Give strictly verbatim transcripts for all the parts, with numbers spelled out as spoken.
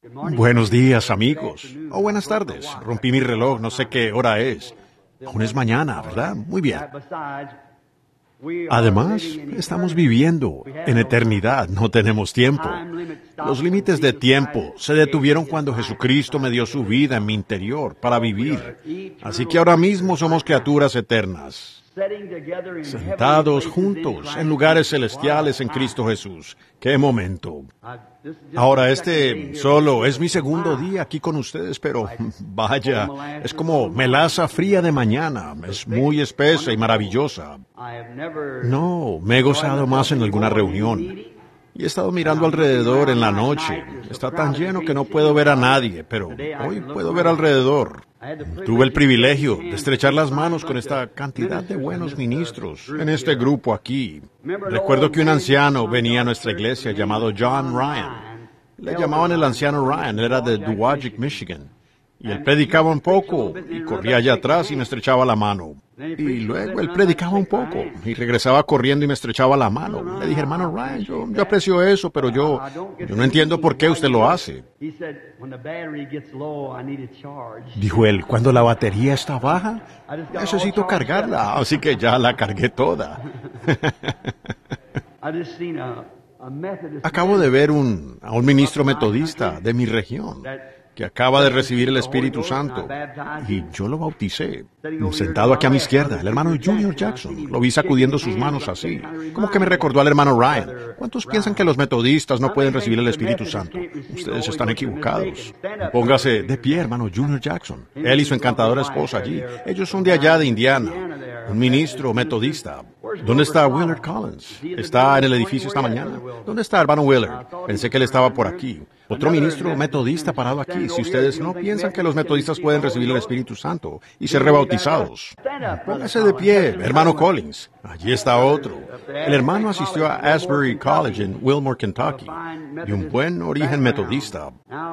Buenos días, amigos. O buenas tardes. Rompí mi reloj, no sé qué hora es. Aún es mañana, ¿verdad? Muy bien. Además, estamos viviendo en eternidad, no tenemos tiempo. Los límites de tiempo se detuvieron cuando Jesucristo me dio su vida en mi interior para vivir. Así que ahora mismo somos criaturas eternas, sentados juntos en lugares celestiales en Cristo Jesús. ¡Qué momento! Ahora, este solo es mi segundo día aquí con ustedes, pero vaya, es como melaza fría de mañana. Es muy espesa y maravillosa. No, me he gozado más en alguna reunión. Y he estado mirando alrededor en la noche. Está tan lleno que no puedo ver a nadie, pero hoy puedo ver alrededor. Tuve el privilegio de estrechar las manos con esta cantidad de buenos ministros en este grupo aquí. Recuerdo que un anciano venía a nuestra iglesia llamado John Ryan. Le llamaban el anciano Ryan, era de Dowagiac, Michigan. Y él predicaba un poco y corría allá atrás y me estrechaba la mano. Y luego él predicaba un poco y regresaba corriendo y me estrechaba la mano. Le dije, hermano Ryan, yo, yo aprecio eso, pero yo, yo no entiendo por qué usted lo hace. Dijo él, cuando la batería está baja, necesito cargarla, así que ya la cargué toda. Acabo de ver un, a un ministro metodista de mi región que acaba de recibir el Espíritu Santo, y yo lo bauticé. Sentado aquí a mi izquierda, el hermano Junior Jackson, lo vi sacudiendo sus manos así, como que me recordó al hermano Ryan. ¿Cuántos piensan que los metodistas no pueden recibir el Espíritu Santo? Ustedes están equivocados. Póngase de pie, hermano Junior Jackson. Él y su encantadora esposa allí. Ellos son de allá de Indiana, un ministro metodista. ¿Dónde está Willard Collins? ¿Está en el edificio esta mañana? ¿Dónde está hermano Willard? Pensé que él estaba por aquí. Otro ministro metodista parado aquí. Si ustedes no piensan que los metodistas pueden recibir el Espíritu Santo y ser rebautizados, póngase de pie, hermano Collins. Allí está otro. El hermano asistió a Asbury College en Wilmore, Kentucky, de un buen origen metodista.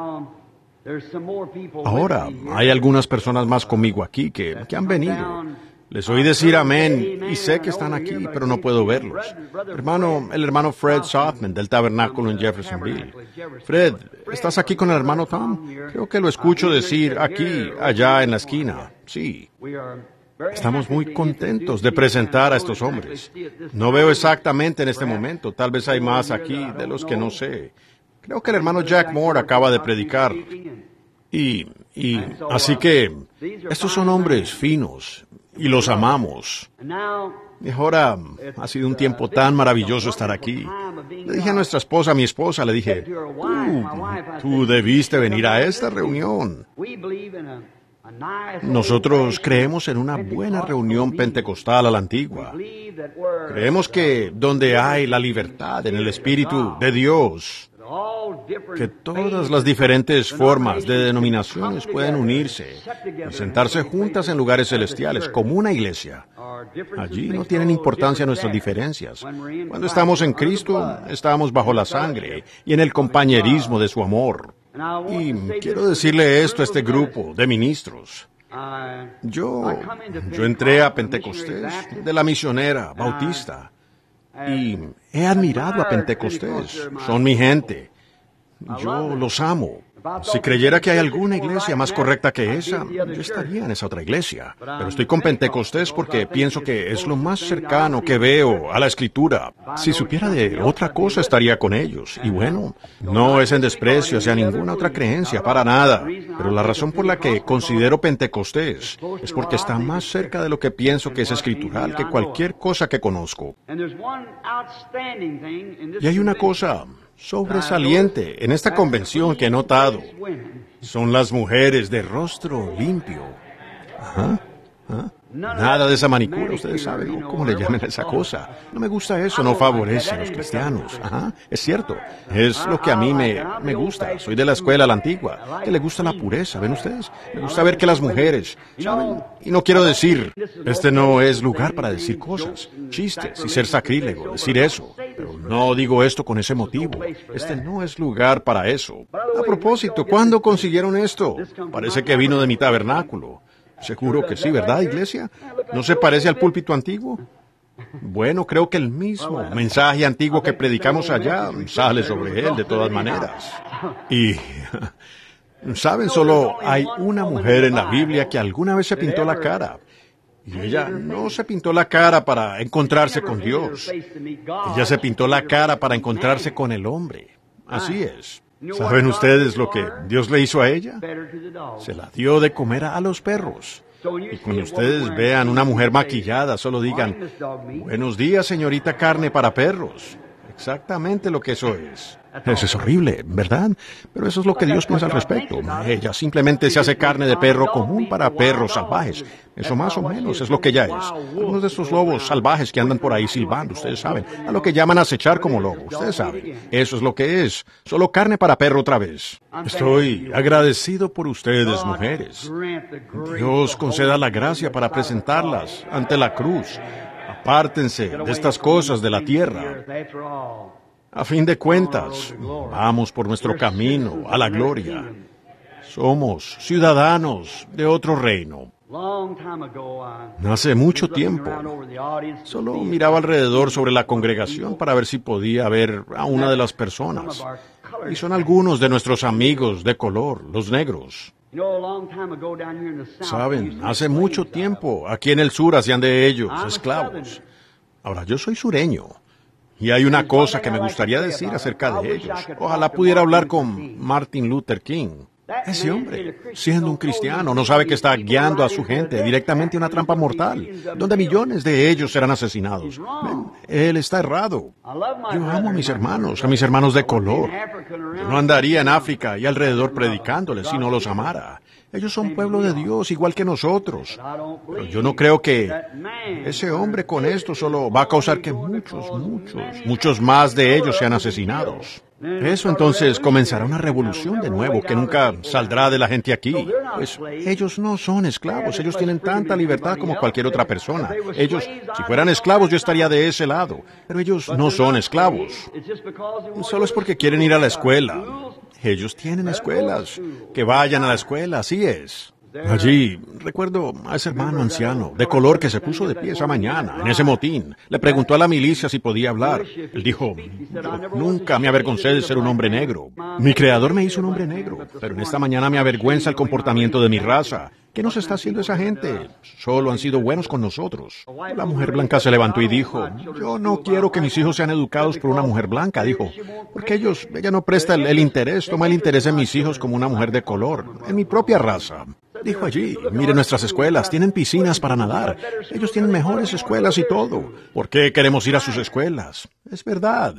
Ahora, hay algunas personas más conmigo aquí que, que han venido. Les oí decir amén y sé que están aquí, pero no puedo verlos. Hermano, el hermano Fred Sothman del tabernáculo en Jeffersonville. Fred, ¿estás aquí con el hermano Tom? Creo que lo escucho decir aquí, allá en la esquina. Sí. Estamos muy contentos de presentar a estos hombres. No veo exactamente en este momento, tal vez hay más aquí de los que no sé. Creo que el hermano Jack Moore acaba de predicar. Y, y, así que, estos son hombres finos. Y los amamos. Y ahora ha sido un tiempo tan maravilloso estar aquí. Le dije a nuestra esposa, a mi esposa, le dije, tú, tú debiste venir a esta reunión. Nosotros creemos en una buena reunión pentecostal a la antigua. Creemos que donde hay la libertad en el Espíritu de Dios, que todas las diferentes formas de denominaciones pueden unirse y sentarse juntas en lugares celestiales como una iglesia. Allí no tienen importancia nuestras diferencias. Cuando estamos en Cristo, estamos bajo la sangre y en el compañerismo de su amor. Y quiero decirle esto a este grupo de ministros. Yo, yo entré a Pentecostés de la misionera bautista. Y he admirado a Pentecostés. Son mi gente. Yo los amo. Si creyera que hay alguna iglesia más correcta que esa, yo estaría en esa otra iglesia. Pero estoy con Pentecostés porque pienso que es lo más cercano que veo a la Escritura. Si supiera de otra cosa, estaría con ellos. Y bueno, no es en desprecio hacia ninguna otra creencia, para nada. Pero la razón por la que considero Pentecostés es porque está más cerca de lo que pienso que es escritural que cualquier cosa que conozco. Y hay una cosa sobresaliente en esta convención que he notado. Son las mujeres de rostro limpio. Ajá. ¿Ah? Nada de esa manicura, ustedes saben, ¿no? ¿Cómo le llaman a esa cosa? No me gusta eso, no favorece a los cristianos. Ajá, es cierto. Es lo que a mí me, me gusta. Soy de la escuela, la antigua, que le gusta la pureza, ¿ven ustedes? Me gusta ver que las mujeres, ¿saben? Y no quiero decir, este no es lugar para decir cosas, chistes y ser sacrílego, decir eso. Pero no digo esto con ese motivo. Este no es lugar para eso. A propósito, ¿cuándo consiguieron esto? Parece que vino de mi tabernáculo. Seguro que sí, ¿verdad, iglesia? ¿No se parece al púlpito antiguo? Bueno, creo que el mismo mensaje antiguo que predicamos allá sale sobre él de todas maneras. Y, ¿saben? Solo hay una mujer en la Biblia que alguna vez se pintó la cara. Y ella no se pintó la cara para encontrarse con Dios. Ella se pintó la cara para encontrarse con el hombre. Así es. ¿Saben ustedes lo que Dios le hizo a ella? Se la dio de comer a los perros. Y cuando ustedes vean una mujer maquillada, solo digan, buenos días, señorita carne para perros. Exactamente lo que eso es. Eso es horrible, ¿verdad? Pero eso es lo que Dios piensa al respecto. Ella simplemente se hace carne de perro común para perros salvajes. Eso más o menos es lo que ella es. Uno de estos lobos salvajes que andan por ahí silbando, ustedes saben. A lo que llaman acechar como lobo, ustedes saben. Eso es lo que es. Solo carne para perro otra vez. Estoy agradecido por ustedes, mujeres. Dios conceda la gracia para presentarlas ante la cruz. Apártense de estas cosas de la tierra. A fin de cuentas, vamos por nuestro camino a la gloria. Somos ciudadanos de otro reino. Hace mucho tiempo, solo miraba alrededor sobre la congregación para ver si podía ver a una de las personas. Y son algunos de nuestros amigos de color, los negros. Saben, hace mucho tiempo aquí en el sur hacían de ellos esclavos. Ahora, yo soy sureño. Y hay una cosa que me gustaría decir acerca de ellos. Ojalá pudiera hablar con Martin Luther King. Ese hombre, siendo un cristiano, no sabe que está guiando a su gente directamente a una trampa mortal, donde millones de ellos serán asesinados. Ven, él está errado. Yo amo a mis hermanos, a mis hermanos de color. Yo no andaría en África y alrededor predicándoles si no los amara. Ellos son pueblo de Dios, igual que nosotros. Pero yo no creo que ese hombre con esto solo va a causar que muchos, muchos, muchos más de ellos sean asesinados. Eso entonces comenzará una revolución de nuevo que nunca saldrá de la gente aquí. Pues ellos no son esclavos, ellos tienen tanta libertad como cualquier otra persona. Ellos, si fueran esclavos, yo estaría de ese lado. Pero ellos no son esclavos. Solo es porque quieren ir a la escuela. Ellos tienen escuelas. Que vayan a la escuela, así es. Allí, recuerdo a ese hermano anciano, de color, que se puso de pie esa mañana, en ese motín. Le preguntó a la milicia si podía hablar. Él dijo, yo nunca me avergoncé de ser un hombre negro. Mi creador me hizo un hombre negro, pero en esta mañana me avergüenza el comportamiento de mi raza. ¿Qué nos está haciendo esa gente? Solo han sido buenos con nosotros. La mujer blanca se levantó y dijo, yo no quiero que mis hijos sean educados por una mujer blanca, dijo, porque ellos, ella no presta el, el interés, toma el interés en mis hijos como una mujer de color, en mi propia raza. Dijo allí, mire nuestras escuelas, tienen piscinas para nadar. Ellos tienen mejores escuelas y todo. ¿Por qué queremos ir a sus escuelas? Es verdad.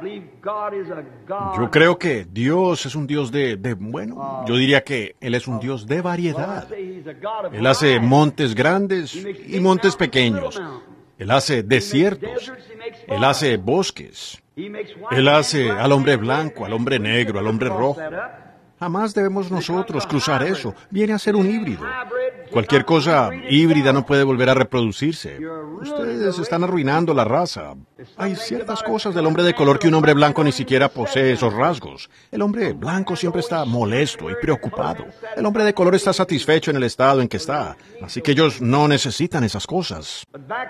Yo creo que Dios es un Dios de, de, bueno, yo diría que Él es un Dios de variedad. Él hace montes grandes y montes pequeños. Él hace desiertos. Él hace bosques. Él hace al hombre blanco, al hombre negro, al hombre rojo. Jamás debemos nosotros cruzar eso. Viene a ser un híbrido. Cualquier cosa híbrida no puede volver a reproducirse. Ustedes están arruinando la raza. Hay ciertas cosas del hombre de color que un hombre blanco ni siquiera posee esos rasgos. El hombre blanco siempre está molesto y preocupado. El hombre de color está satisfecho en el estado en que está. Así que ellos no necesitan esas cosas.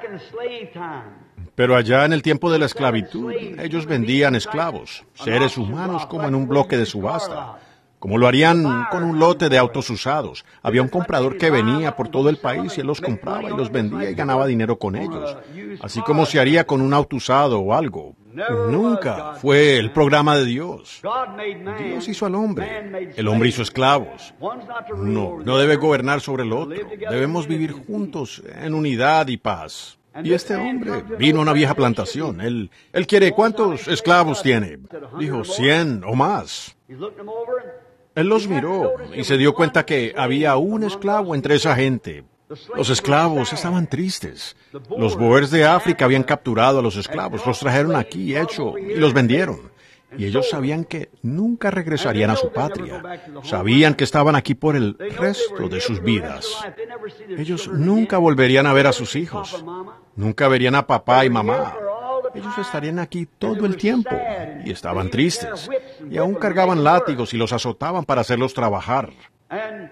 Pero allá en el tiempo de la esclavitud, ellos vendían esclavos, seres humanos, como en un bloque de subasta. Como lo harían con un lote de autos usados. Había un comprador que venía por todo el país y él los compraba y los vendía y ganaba dinero con ellos. Así como se haría con un auto usado o algo. Nunca fue el programa de Dios. Dios hizo al hombre. El hombre hizo esclavos. No, no debe gobernar sobre el otro. Debemos vivir juntos en unidad y paz. Y este hombre vino a una vieja plantación. Él, él quiere, ¿cuántos esclavos tiene? Dijo, cien o más. Él los miró y se dio cuenta que había un esclavo entre esa gente. Los esclavos estaban tristes. Los boers de África habían capturado a los esclavos, los trajeron aquí, hecho, y los vendieron. Y ellos sabían que nunca regresarían a su patria. Sabían que estaban aquí por el resto de sus vidas. Ellos nunca volverían a ver a sus hijos. Nunca verían a papá y mamá. Ellos estarían aquí todo el tiempo y estaban tristes y aún cargaban látigos y los azotaban para hacerlos trabajar.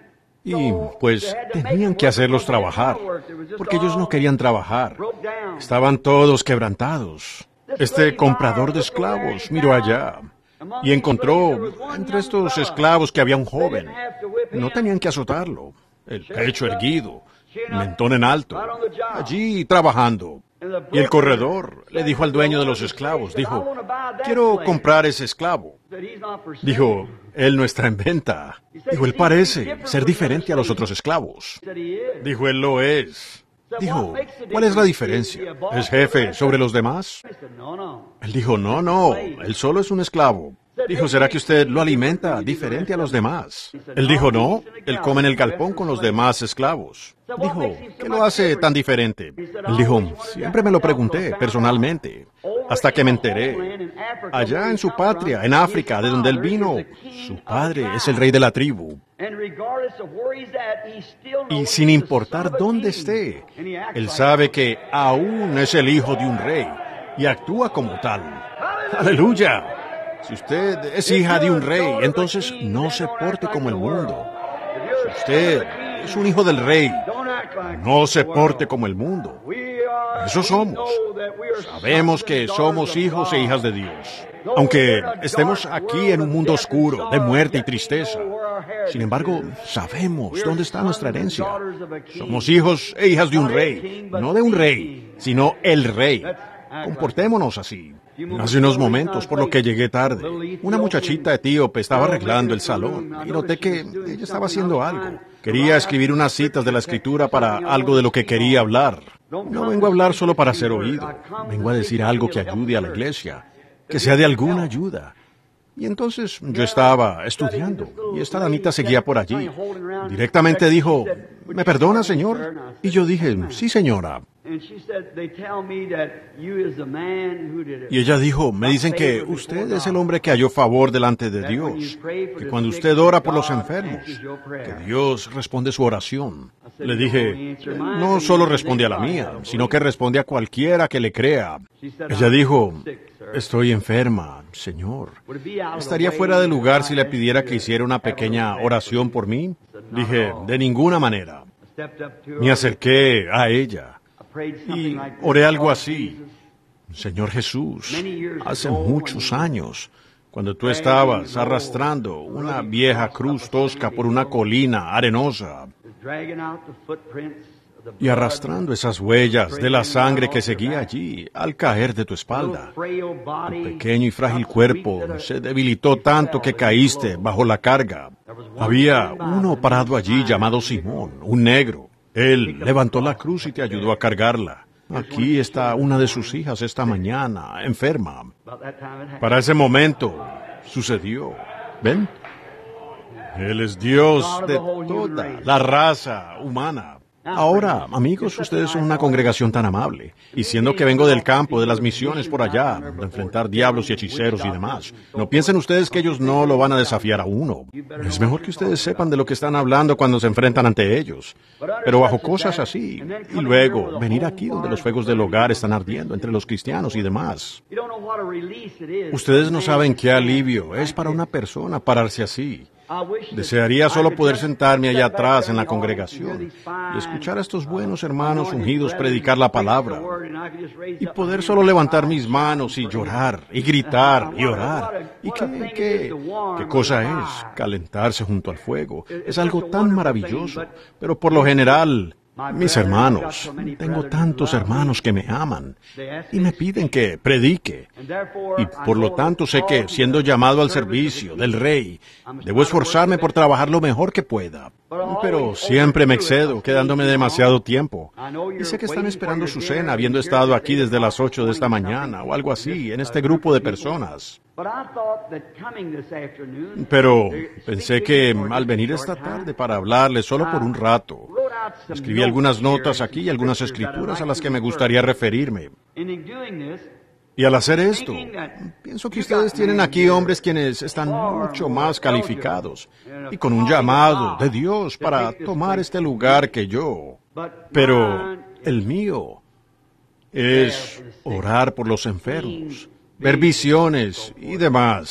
Y pues tenían que hacerlos trabajar, porque ellos no querían trabajar. Estaban todos quebrantados. Este comprador de esclavos miró allá y encontró entre estos esclavos que había un joven. No tenían que azotarlo, el pecho erguido, mentón en alto, allí trabajando. Y el corredor le dijo al dueño de los esclavos, dijo, quiero comprar ese esclavo. Dijo, él no está en venta. Dijo, él parece ser diferente a los otros esclavos. Dijo, él lo es. Dijo, ¿cuál es la diferencia? ¿Es jefe sobre los demás? Él dijo, no, no, él solo es un esclavo. Dijo, ¿será que usted lo alimenta diferente a los demás? Él dijo, no, él come en el galpón con los demás esclavos. Dijo, ¿qué lo hace tan diferente? Él dijo, siempre me lo pregunté personalmente, hasta que me enteré. Allá en su patria, en África, de donde él vino, su padre es el rey de la tribu. Y sin importar dónde esté, él sabe que aún es el hijo de un rey y actúa como tal. ¡Aleluya! Si usted es hija de un rey, entonces no se porte como el mundo. Si usted es un hijo del rey, no se porte como el mundo. Eso somos. Sabemos que somos hijos e hijas de Dios. Aunque estemos aquí en un mundo oscuro, de muerte y tristeza, sin embargo, sabemos dónde está nuestra herencia. Somos hijos e hijas de un rey, no de un rey, sino el rey. Comportémonos así. Hace unos momentos, por lo que llegué tarde, una muchachita etíope estaba arreglando el salón y noté que ella estaba haciendo algo. Quería escribir unas citas de la escritura para algo de lo que quería hablar. No vengo a hablar solo para ser oído. Vengo a decir algo que ayude a la iglesia, que sea de alguna ayuda. Y entonces yo estaba estudiando y esta damita seguía por allí. Directamente dijo, ¿me perdona, señor? Y yo dije, sí, señora. Y ella dijo, me dicen que usted es el hombre que halló favor delante de Dios, que cuando usted ora por los enfermos, que Dios responde su oración. Le dije, no solo responde a la mía, sino que responde a cualquiera que le crea. Ella dijo, estoy enferma, Señor. ¿Estaría fuera de lugar si le pidiera que hiciera una pequeña oración por mí? Dije, de ninguna manera. Me acerqué a ella y oré algo así. Señor Jesús, hace muchos años, cuando tú estabas arrastrando una vieja cruz tosca por una colina arenosa y arrastrando esas huellas de la sangre que seguía allí al caer de tu espalda, tu pequeño y frágil cuerpo se debilitó tanto que caíste bajo la carga. Había uno parado allí llamado Simón, un negro. Él levantó la cruz y te ayudó a cargarla. Aquí está una de sus hijas esta mañana, enferma. Para ese momento sucedió. ¿Ven? Él es Dios de toda la raza humana. Ahora, amigos, ustedes son una congregación tan amable, y siendo que vengo del campo, de las misiones por allá, de enfrentar diablos y hechiceros y demás, no piensen ustedes que ellos no lo van a desafiar a uno. Es mejor que ustedes sepan de lo que están hablando cuando se enfrentan ante ellos, pero bajo cosas así, y luego venir aquí donde los fuegos del hogar están ardiendo entre los cristianos y demás. Ustedes no saben qué alivio es para una persona pararse así. Desearía solo poder sentarme allá atrás en la congregación y escuchar a estos buenos hermanos ungidos predicar la palabra y poder solo levantar mis manos y llorar y gritar y orar. ¿Y qué, qué, qué cosa es calentarse junto al fuego? Es algo tan maravilloso, pero por lo general, mis hermanos, tengo tantos hermanos que me aman y me piden que predique. Y por lo tanto sé que, siendo llamado al servicio del Rey, debo esforzarme por trabajar lo mejor que pueda. Pero siempre me excedo, quedándome demasiado tiempo. Y sé que están esperando su cena, habiendo estado aquí desde las ocho de esta mañana, o algo así, en este grupo de personas. Pero pensé que al venir esta tarde para hablarles solo por un rato, escribí algunas notas aquí y algunas escrituras a las que me gustaría referirme. Y al hacer esto, pienso que ustedes tienen aquí hombres quienes están mucho más calificados y con un llamado de Dios para tomar este lugar que yo. Pero el mío es orar por los enfermos, ver visiones y demás.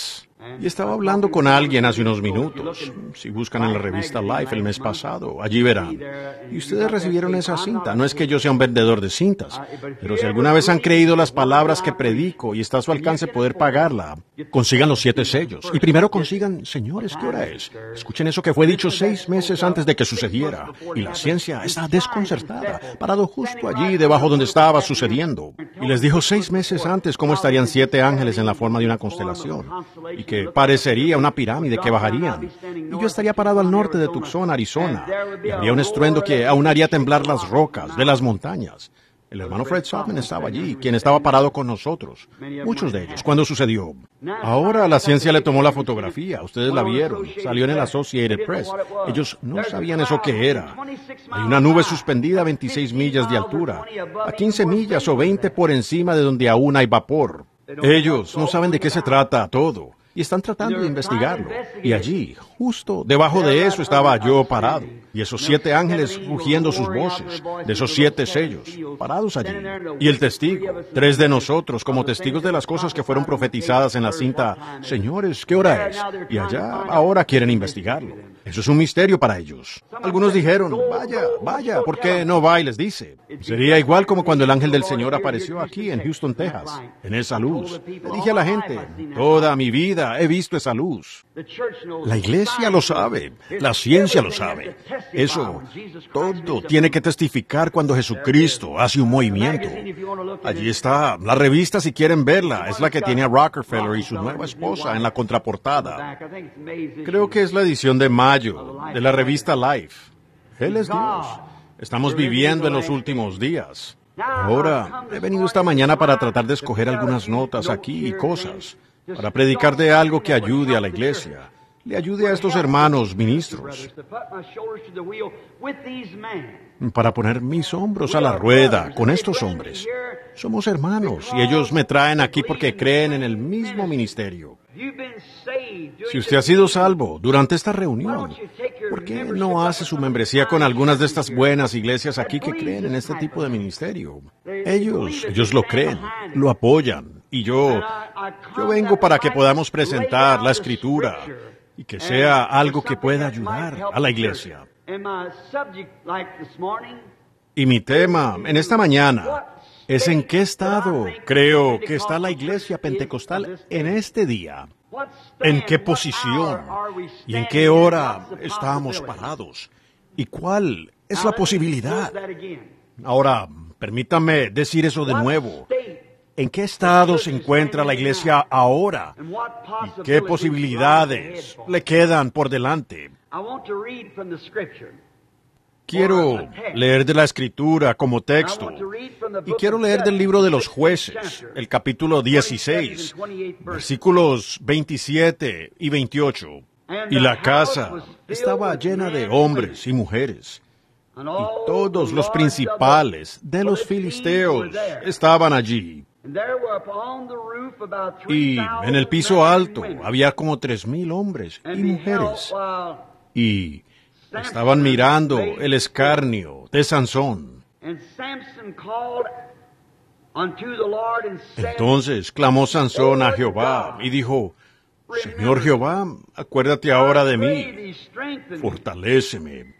Y estaba hablando con alguien hace unos minutos. Si buscan en la revista Life el mes pasado, allí verán. Y ustedes recibieron esa cinta. No es que yo sea un vendedor de cintas, pero si alguna vez han creído las palabras que predico y está a su alcance poder pagarla, consigan los siete sellos. Y primero consigan, señores, ¿qué hora es? Escuchen eso que fue dicho seis meses antes de que sucediera. Y la ciencia está desconcertada, parado justo allí debajo donde estaba sucediendo. Y les dijo seis meses antes cómo estarían siete ángeles en la forma de una constelación. Y que parecería una pirámide que bajarían. Y yo estaría parado al norte de Tucson, Arizona. Y habría un estruendo que aún haría temblar las rocas de las montañas. El hermano Fred Saltman estaba allí, quien estaba parado con nosotros. Muchos de ellos, cuando sucedió. Ahora la ciencia le tomó la fotografía. Ustedes la vieron. Salió en el Associated Press. Ellos no sabían eso que era. Hay una nube suspendida a veintiséis millas de altura, a quince millas o veinte por encima de donde aún hay vapor. Ellos no saben de qué se trata todo. Y están tratando de investigarlo. Y allí, justo debajo de eso, estaba yo parado. Y esos siete ángeles rugiendo sus voces, de esos siete sellos, parados allí. Y el testigo, tres de nosotros, como testigos de las cosas que fueron profetizadas en la cinta, señores, ¿qué hora es? Y allá, ahora quieren investigarlo. Eso es un misterio para ellos. Algunos dijeron, vaya, vaya, ¿por qué no va y les dice? Sería igual como cuando el ángel del Señor apareció aquí en Houston, Texas, en esa luz. Le dije a la gente, toda mi vida he visto esa luz. La iglesia lo sabe, la ciencia lo sabe. Eso, todo tiene que testificar cuando Jesucristo hace un movimiento. Allí está, la revista si quieren verla, es la que tiene a Rockefeller y su nueva esposa en la contraportada. Creo que es la edición de mayo de la revista Life. Él es Dios. Estamos viviendo en los últimos días. Ahora, he venido esta mañana para tratar de escoger algunas notas aquí y cosas, para predicar de algo que ayude a la iglesia, le ayude a estos hermanos ministros, para poner mis hombros a la rueda con estos hombres. Somos hermanos y ellos me traen aquí porque creen en el mismo ministerio. Si usted ha sido salvo durante esta reunión, ¿por qué no hace su membresía con algunas de estas buenas iglesias aquí que creen en este tipo de ministerio? Ellos, ellos lo creen, lo apoyan, y yo, yo vengo para que podamos presentar la Escritura y que sea algo que pueda ayudar a la iglesia. Y mi tema en esta mañana es en qué estado creo que está la iglesia pentecostal en este día. ¿En qué posición y en qué hora estamos parados? ¿Y cuál es la posibilidad? Ahora, permítame decir eso de nuevo. ¿En qué estado se encuentra la iglesia ahora? ¿Y qué posibilidades le quedan por delante? Quiero leer de la Escritura como texto, y quiero leer del libro de los Jueces, el capítulo dieciséis, versículos veintisiete y veintiocho. Y la casa estaba llena de hombres y mujeres, y todos los principales de los filisteos estaban allí. Y en el piso alto había como tres mil hombres y mujeres, y estaban mirando el escarnio de Sansón. Entonces clamó Sansón a Jehová y dijo, Señor Jehová, acuérdate ahora de mí, fortaléceme.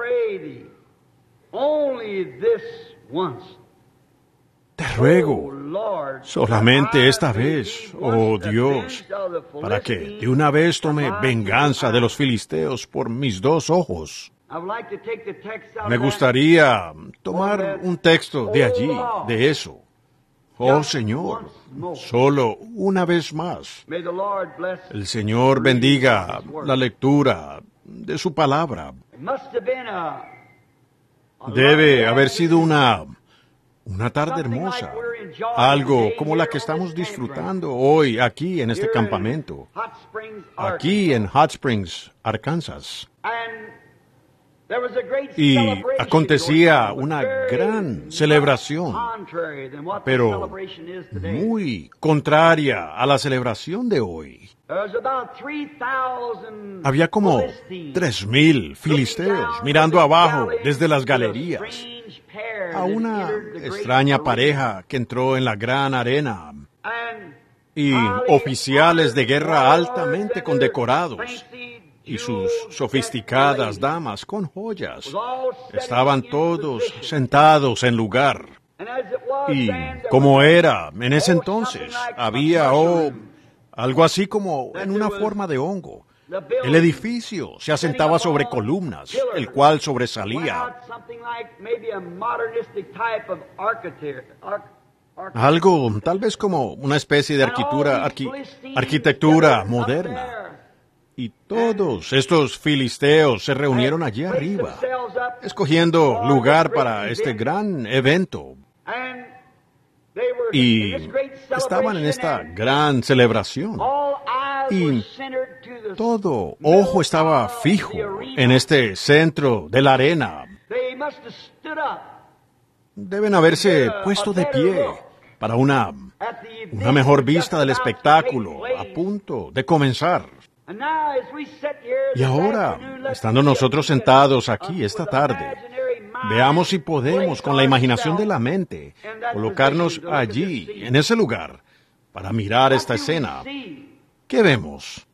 Te ruego, solamente esta vez, oh Dios, para que de una vez tome venganza de los filisteos por mis dos ojos. Me gustaría tomar un texto de allí, de eso. Oh Señor, solo una vez más. El Señor bendiga la lectura de su palabra. Debe haber sido una... Una tarde hermosa, algo como la que estamos disfrutando hoy aquí en este campamento, aquí en Hot Springs, Arkansas. Y acontecía una gran celebración, pero muy contraria a la celebración de hoy. Había como tres mil filisteos mirando abajo desde las galerías a una extraña pareja que entró en la gran arena. y oficiales de guerra altamente condecorados, y sus sofisticadas damas con joyas. Estaban todos sentados en lugar. Y como era en ese entonces, había oh, algo así como en una forma de hongo. El edificio se asentaba sobre columnas, el cual sobresalía. Algo tal vez como una especie de arquitectura, arqui, arquitectura moderna. Y todos estos filisteos se reunieron allí arriba, escogiendo lugar para este gran evento. Y estaban en esta gran celebración. Y todo ojo estaba fijo en este centro de la arena. Deben haberse puesto de pie para una, una mejor vista del espectáculo a punto de comenzar. Y ahora, estando nosotros sentados aquí esta tarde, veamos si podemos, con la imaginación de la mente, colocarnos allí, en ese lugar, para mirar esta escena. ¿Qué vemos?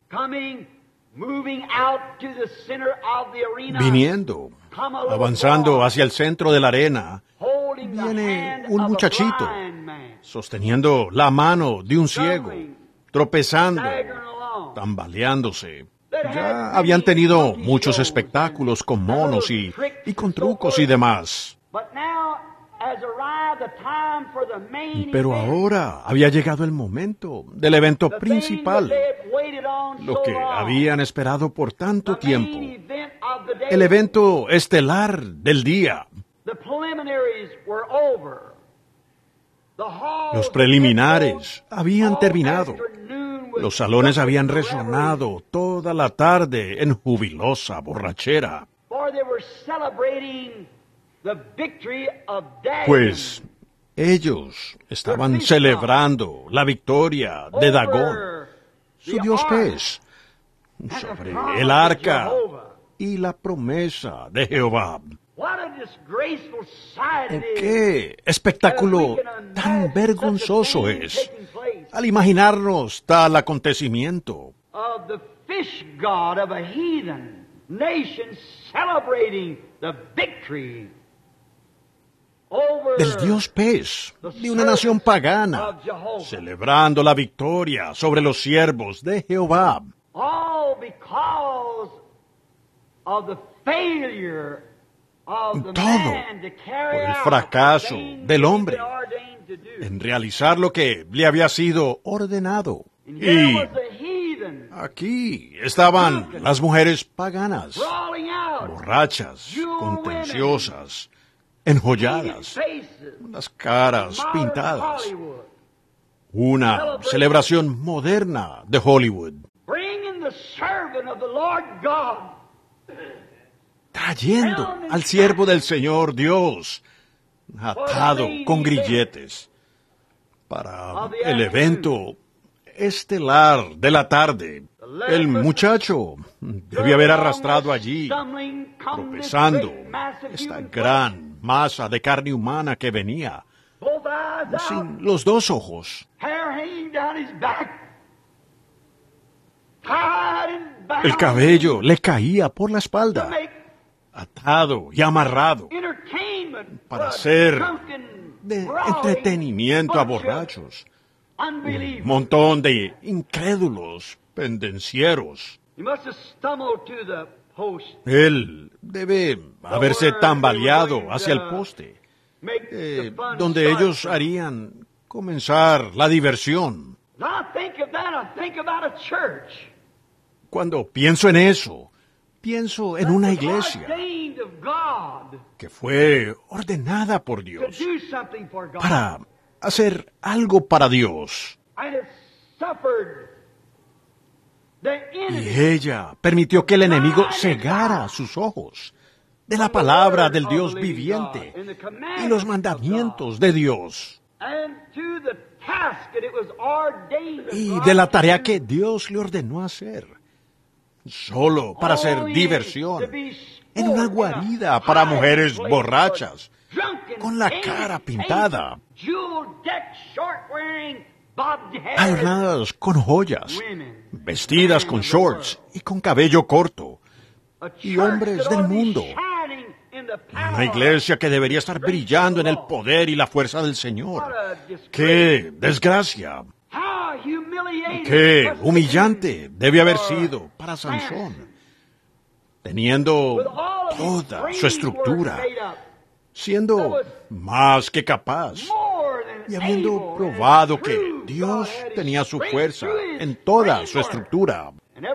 Viniendo, avanzando hacia el centro de la arena, viene un muchachito, sosteniendo la mano de un ciego, tropezando, tambaleándose. Ya habían tenido muchos espectáculos con monos y, y con trucos y demás. Pero ahora había llegado el momento del evento principal, lo que habían esperado por tanto tiempo, el evento estelar del día. Los preliminares habían terminado. Los salones habían resonado toda la tarde en jubilosa borrachera. Pues ellos estaban celebrando la victoria de Dagón, su dios pez, sobre el arca y la promesa de Jehová. ¡Qué espectáculo tan vergonzoso es al imaginarnos tal acontecimiento! Del dios pez, de una nación pagana, celebrando la victoria sobre los siervos de Jehová. Todo por el fracaso del hombre en realizar lo que le había sido ordenado. Y aquí estaban las mujeres paganas, borrachas, contenciosas, enjolladas, las caras pintadas. Una celebración moderna de Hollywood. Trayendo al siervo del Señor Dios, atado con grilletes, para el evento estelar de la tarde. El muchacho debía haber arrastrado allí, tropezando, esta gran masa de carne humana que venía, sin los dos ojos. El cabello le caía por la espalda, atado y amarrado, para hacer de entretenimiento a borrachos. Un montón de incrédulos pendencieros. Él debe haberse tambaleado hacia el poste, eh, donde ellos harían comenzar la diversión. Cuando pienso en eso, pienso en una iglesia que fue ordenada por Dios para hacer algo para Dios. Y ella permitió que el enemigo cegara sus ojos de la palabra del Dios viviente y los mandamientos de Dios. Y de la tarea que Dios le ordenó hacer, solo para hacer diversión, en una guarida para mujeres borrachas, con la cara pintada, adornadas con joyas, vestidas con shorts y con cabello corto, y hombres del mundo. Una iglesia que debería estar brillando en el poder y la fuerza del Señor. ¡Qué desgracia! ¡Qué humillante debe haber sido para Sansón! Teniendo toda su estructura, siendo más que capaz, y habiendo probado que Dios tenía su fuerza en toda su estructura,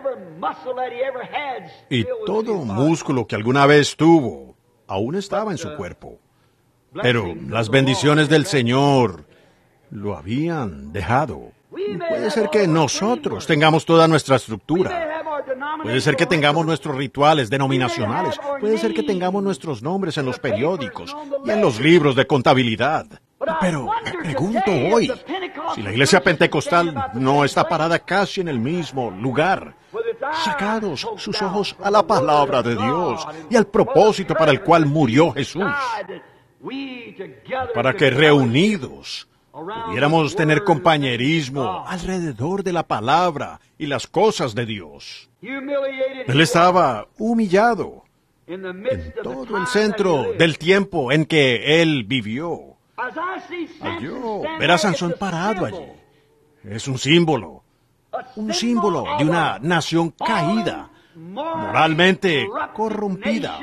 y todo músculo que alguna vez tuvo, aún estaba en su cuerpo. Pero las bendiciones del Señor lo habían dejado. Puede ser que nosotros tengamos toda nuestra estructura. Puede ser que tengamos nuestros rituales denominacionales. Puede ser que tengamos nuestros nombres en los periódicos y en los libros de contabilidad. Pero me pregunto hoy si la iglesia pentecostal no está parada casi en el mismo lugar, sacados sus ojos a la palabra de Dios y al propósito para el cual murió Jesús, para que reunidos pudiéramos tener compañerismo alrededor de la palabra y las cosas de Dios. Él estaba humillado en todo el centro del tiempo en que él vivió. Al yo ver a Sansón parado allí, es un símbolo, un símbolo de una nación caída, moralmente corrompida.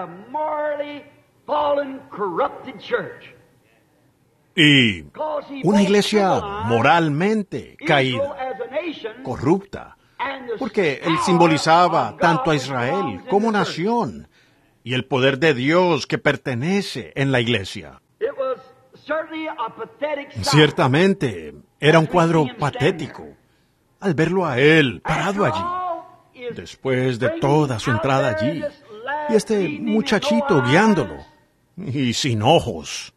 Y una iglesia moralmente caída, corrupta, porque él simbolizaba tanto a Israel como nación y el poder de Dios que pertenece en la iglesia. Ciertamente, era un cuadro patético al verlo a él parado allí, después de toda su entrada allí, y este muchachito guiándolo, y sin ojos.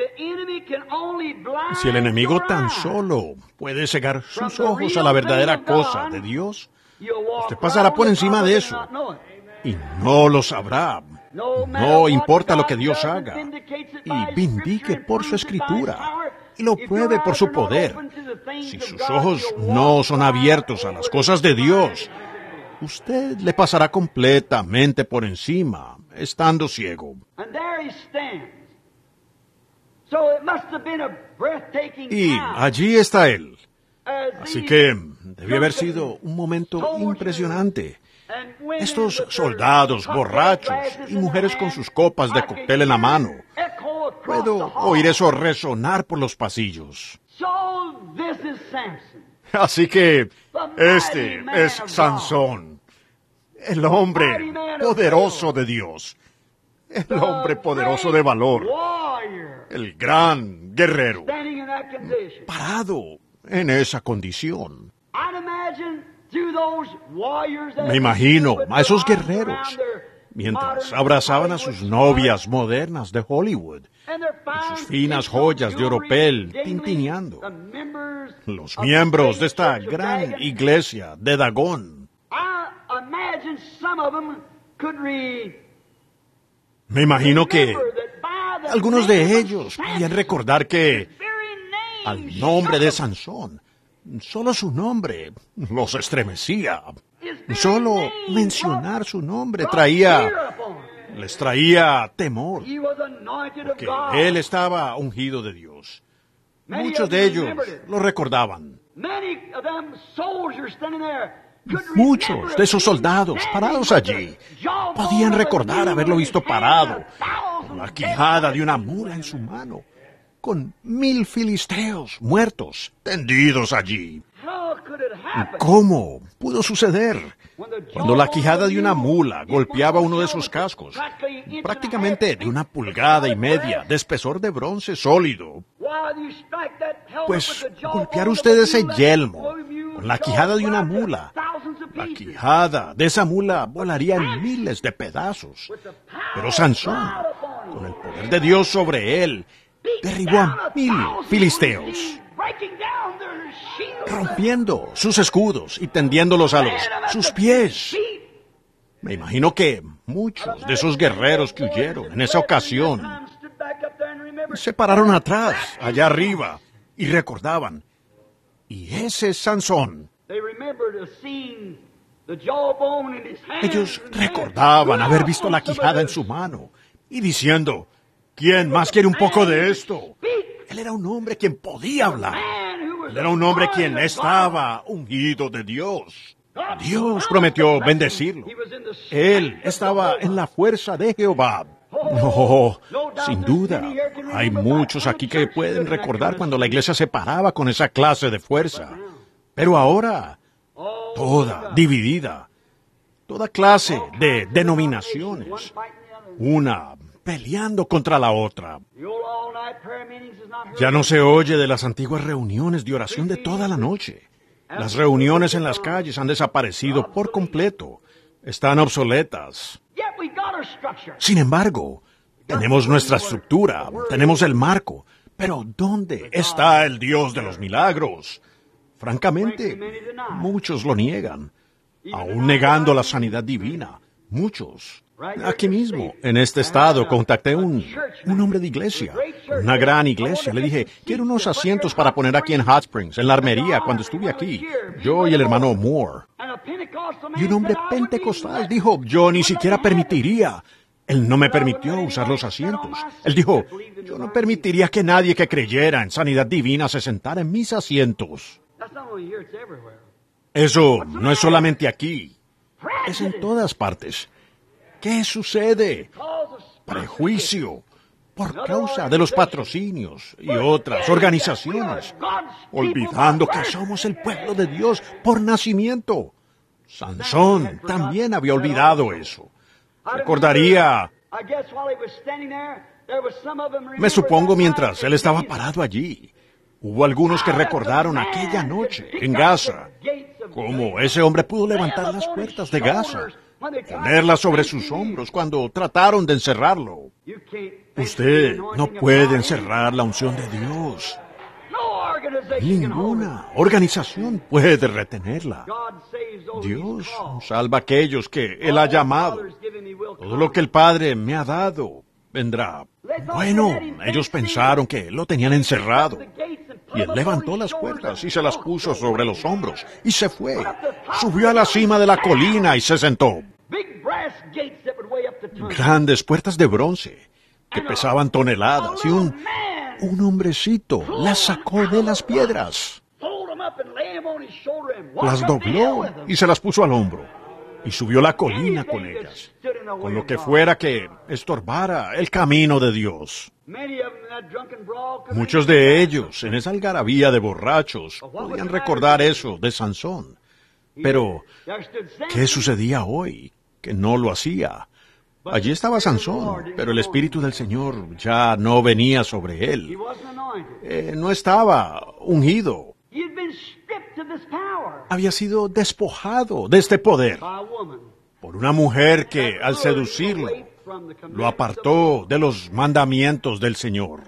Si el enemigo tan solo puede cegar sus ojos a la verdadera cosa de Dios, usted pasará por encima de eso y no lo sabrá. No importa lo que Dios haga, y vindique por su escritura, y lo pruebe por su poder. Si sus ojos no son abiertos a las cosas de Dios, usted le pasará completamente por encima, estando ciego. Y allí está él. Así que debió haber sido un momento impresionante. Estos soldados borrachos y mujeres con sus copas de cóctel en la mano. Puedo oír eso resonar por los pasillos. Así que este es Sansón, el hombre poderoso de Dios, el hombre poderoso de valor, el gran guerrero, parado en esa condición. Me imagino a esos guerreros mientras abrazaban a sus novias modernas de Hollywood, y sus finas joyas de oropel tintineando, los miembros de esta gran iglesia de Dagón. Me imagino que algunos de ellos podían recordar que al nombre de Sansón, solo su nombre los estremecía. Solo mencionar su nombre traía, les traía temor, porque él estaba ungido de Dios. Muchos de ellos lo recordaban. Muchos de esos soldados parados allí podían recordar haberlo visto parado, con la quijada de una mula en su mano, con mil filisteos muertos tendidos allí. ¿Cómo pudo suceder? Cuando la quijada de una mula golpeaba uno de sus cascos, prácticamente de una pulgada y media de espesor de bronce sólido. Pues golpear usted ese yelmo con la quijada de una mula, la quijada de esa mula volaría en miles de pedazos. Pero Sansón, con el poder de Dios sobre él, derribó a mil filisteos, rompiendo sus escudos y tendiéndolos a los sus pies. Me imagino que muchos de esos guerreros que huyeron en esa ocasión se pararon atrás, allá arriba, y recordaban, Y ese es Sansón. Ellos recordaban haber visto la quijada en su mano y diciendo, ¿quién más quiere un poco de esto? Él era un hombre quien podía hablar. Él era un hombre quien estaba ungido de Dios. Dios prometió bendecirlo. Él estaba en la fuerza de Jehová. No, sin duda. Hay muchos aquí que pueden recordar cuando la iglesia se paraba con esa clase de fuerza. Pero ahora, toda dividida, toda clase de denominaciones, una peleando contra la otra. Ya no se oye de las antiguas reuniones de oración de toda la noche. Las reuniones en las calles han desaparecido por completo. Están obsoletas. Sin embargo, tenemos nuestra estructura, tenemos el marco. Pero ¿dónde está el Dios de los milagros? Francamente, muchos lo niegan, aún negando la sanidad divina. Muchos. Aquí mismo, en este estado, contacté un, un hombre de iglesia, una gran iglesia. Le dije, quiero unos asientos para poner aquí en Hot Springs, en la armería, cuando estuve aquí, yo y el hermano Moore. Y un hombre pentecostal dijo, yo ni siquiera permitiría. Él no me permitió usar los asientos. Él dijo, yo no permitiría que nadie que creyera en sanidad divina se sentara en mis asientos. Eso no es solamente aquí, es en todas partes. ¿Qué sucede? Prejuicio por causa de los patrocinios y otras organizaciones, olvidando que somos el pueblo de Dios por nacimiento. Sansón también había olvidado eso. Recordaría, me supongo mientras él estaba parado allí, hubo algunos que recordaron aquella noche en Gaza, cómo ese hombre pudo levantar las puertas de Gaza, ponerlas sobre sus hombros cuando trataron de encerrarlo. Usted no puede encerrar la unción de Dios. Ninguna organización puede retenerla. Dios salva a aquellos que Él ha llamado. Todo lo que el Padre me ha dado vendrá. Bueno, ellos pensaron que lo tenían encerrado. Y Él levantó las puertas y se las puso sobre los hombros y se fue. Subió a la cima de la colina y se sentó. Grandes puertas de bronce que pesaban toneladas y un, un hombrecito las sacó de las piedras. Las dobló y se las puso al hombro y subió la colina con ellas, con lo que fuera que estorbara el camino de Dios. Muchos de ellos, en esa algarabía de borrachos, podían recordar eso de Sansón. Pero, ¿qué sucedía hoy? Que no lo hacía. Allí estaba Sansón, pero el Espíritu del Señor ya no venía sobre él. Eh, no estaba ungido. Había sido despojado de este poder por una mujer que, al seducirlo, lo apartó de los mandamientos del Señor.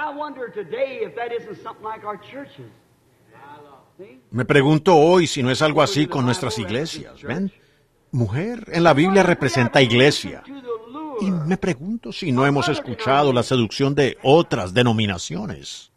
Me pregunto hoy si no es algo así con nuestras iglesias. ¿Ven? Mujer en la Biblia representa iglesia. Y me pregunto si no hemos escuchado la seducción de otras denominaciones,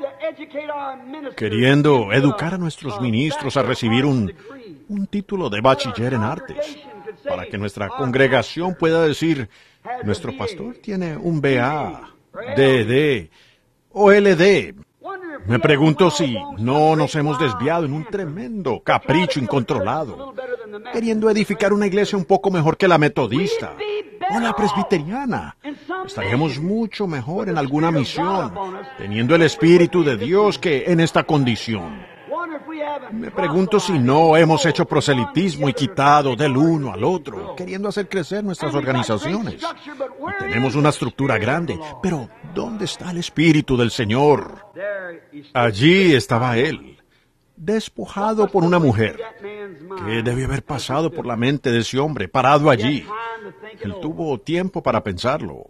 queriendo educar a nuestros ministros a recibir un, un título de bachiller en artes, para que nuestra congregación pueda decir, nuestro pastor tiene un B A, D D o L D. Me pregunto si no nos hemos desviado en un tremendo capricho incontrolado, queriendo edificar una iglesia un poco mejor que la metodista o la presbiteriana. Estaríamos mucho mejor en alguna misión, teniendo el Espíritu de Dios, que en esta condición. Me pregunto si no hemos hecho proselitismo y quitado del uno al otro, queriendo hacer crecer nuestras organizaciones. Y tenemos una estructura grande, pero ¿dónde está el Espíritu del Señor? Allí estaba Él, despojado por una mujer. ¿Qué debe haber pasado por la mente de ese hombre, parado allí? Él tuvo tiempo para pensarlo.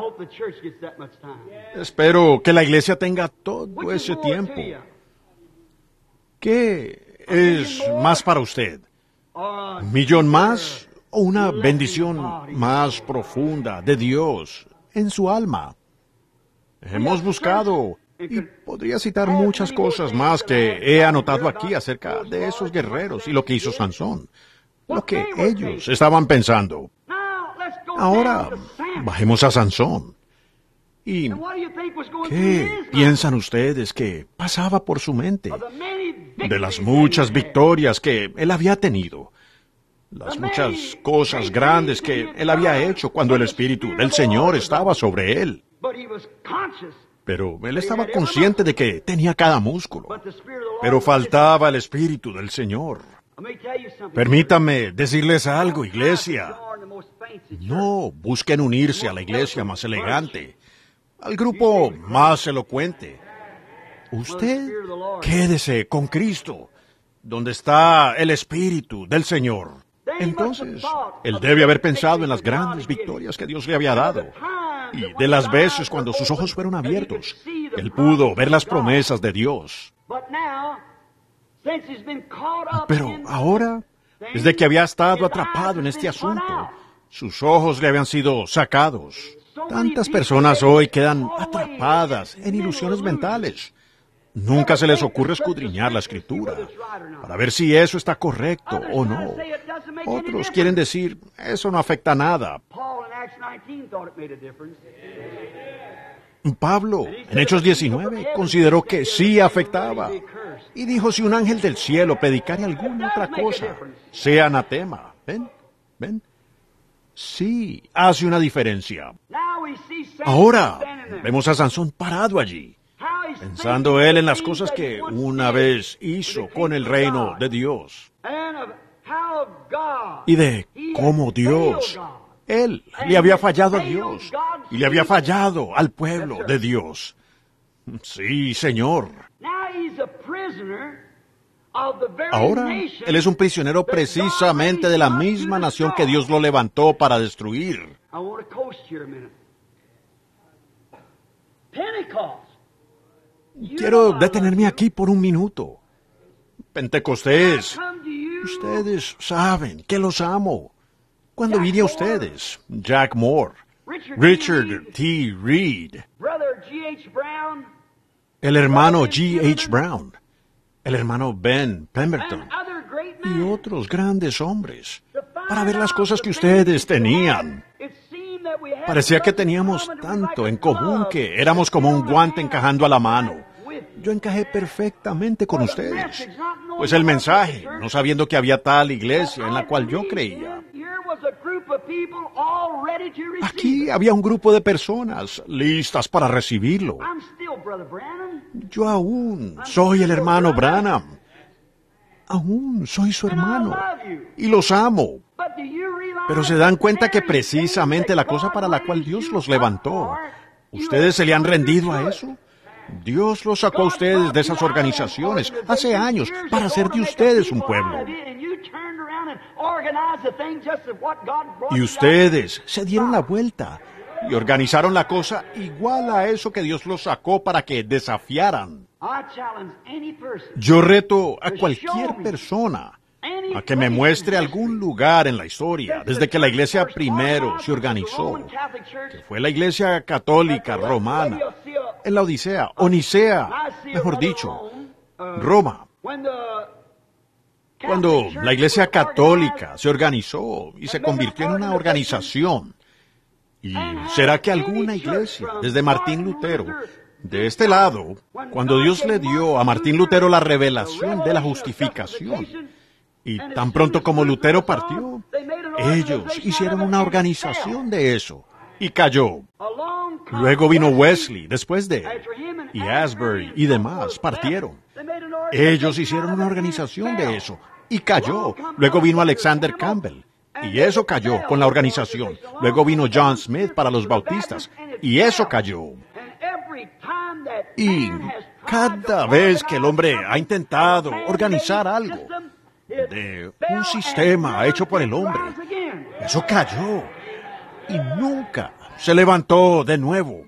Espero que la iglesia tenga todo ese tiempo. ¿Qué es más para usted? ¿Un millón más o una bendición más profunda de Dios en su alma? Hemos buscado Y podría citar muchas cosas más que he anotado aquí acerca de esos guerreros y lo que hizo Sansón, lo que ellos estaban pensando. Ahora, bajemos a Sansón. ¿Y qué piensan ustedes que pasaba por su mente? De las muchas victorias que él había tenido, las muchas cosas grandes que él había hecho cuando el Espíritu del Señor estaba sobre él. Pero él estaba consciente de que tenía cada músculo, pero faltaba el Espíritu del Señor. Permítanme decirles algo, iglesia. No busquen unirse a la iglesia más elegante, al grupo más elocuente. Usted quédese con Cristo, donde está el Espíritu del Señor. Entonces, él debe haber pensado en las grandes victorias que Dios le había dado, y de las veces cuando sus ojos fueron abiertos, él pudo ver las promesas de Dios. Pero ahora, desde que había estado atrapado en este asunto, sus ojos le habían sido sacados. Tantas personas hoy quedan atrapadas en ilusiones mentales. Nunca se les ocurre escudriñar la Escritura para ver si eso está correcto o no. Otros quieren decir, eso no afecta a nada. Pablo, en Hechos diecinueve, consideró que sí afectaba. Y dijo, si un ángel del cielo predicara alguna otra cosa, sea anatema. ¿Ven? ¿Ven? Sí, hace una diferencia. Ahora, vemos a Sansón parado allí, pensando él en las cosas que una vez hizo con el reino de Dios. Y de cómo Dios, él le había fallado a Dios y le había fallado al pueblo de Dios. Sí, Señor. Ahora, él es un prisionero precisamente de la misma nación que Dios lo levantó para destruir. Quiero detenerme aquí por un minuto. Pentecostés, ustedes saben que los amo. Cuando vine a ustedes, Jack Moore, Richard T. Reed, el hermano G H Brown, el hermano Ben Pemberton y otros grandes hombres, para ver las cosas que ustedes tenían. Parecía que teníamos tanto en común que éramos como un guante encajando a la mano. Yo encajé perfectamente con ustedes, pues el mensaje, no sabiendo que había tal iglesia en la cual yo creía. Aquí había un grupo de personas listas para recibirlo. Yo aún soy el hermano Branham. Aún soy su hermano. Y los amo. Pero se dan cuenta que precisamente la cosa para la cual Dios los levantó, ¿ustedes se le han rendido a eso? Dios los sacó a ustedes de esas organizaciones hace años para hacer de ustedes un pueblo. Y ustedes se dieron la vuelta y organizaron la cosa igual a eso que Dios los sacó para que desafiaran. Yo reto a cualquier persona a que me muestre algún lugar en la historia, desde que la iglesia primero se organizó, que fue la iglesia católica romana, en la Odisea, o Nicea, mejor dicho, Roma. Cuando la iglesia católica se organizó y se convirtió en una organización, ¿y será que alguna iglesia, desde Martín Lutero, de este lado, cuando Dios le dio a Martín Lutero la revelación de la justificación, y tan pronto como Lutero partió, ellos hicieron una organización de eso, y cayó. Luego vino Wesley, después de él, y Asbury y demás partieron. Ellos hicieron una organización de eso, y cayó. Luego vino Alexander Campbell, y eso cayó con la organización. Luego vino John Smith para los bautistas, y eso cayó. Y cada vez que el hombre ha intentado organizar algo de un sistema hecho por el hombre, eso cayó y nunca se levantó de nuevo.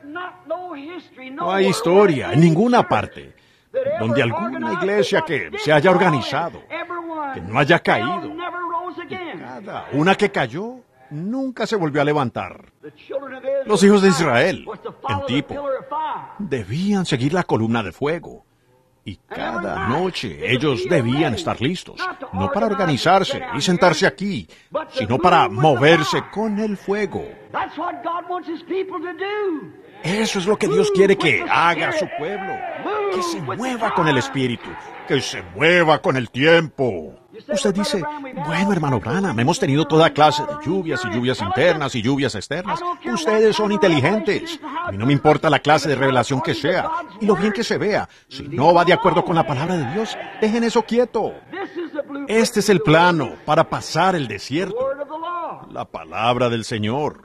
No hay historia en ninguna parte donde alguna iglesia que se haya organizado, que no haya caído, y cada una que cayó, nunca se volvió a levantar. Los hijos de Israel, en tipo, debían seguir la columna de fuego. Y cada noche ellos debían estar listos, no para organizarse y sentarse aquí, sino para moverse con el fuego. Eso es lo que Dios quiere que haga su pueblo, que se mueva con el Espíritu, que se mueva con el tiempo. Usted dice, bueno, hermano Branham, hemos tenido toda clase de lluvias y lluvias internas y lluvias externas. Ustedes son inteligentes. A mí no me importa la clase de revelación que sea y lo bien que se vea. Si no va de acuerdo con la palabra de Dios, dejen eso quieto. Este es el plano para pasar el desierto. La palabra del Señor.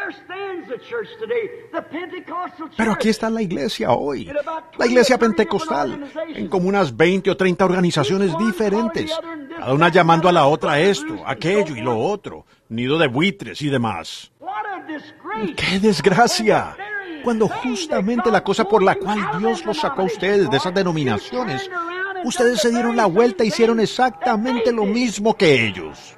Pero aquí está la iglesia hoy, la iglesia pentecostal, en como unas veinte o treinta organizaciones diferentes, cada una llamando a la otra esto, aquello y lo otro, nido de buitres y demás. ¡Qué desgracia! Cuando justamente la cosa por la cual Dios los sacó a ustedes de esas denominaciones, ustedes se dieron la vuelta e hicieron exactamente lo mismo que ellos.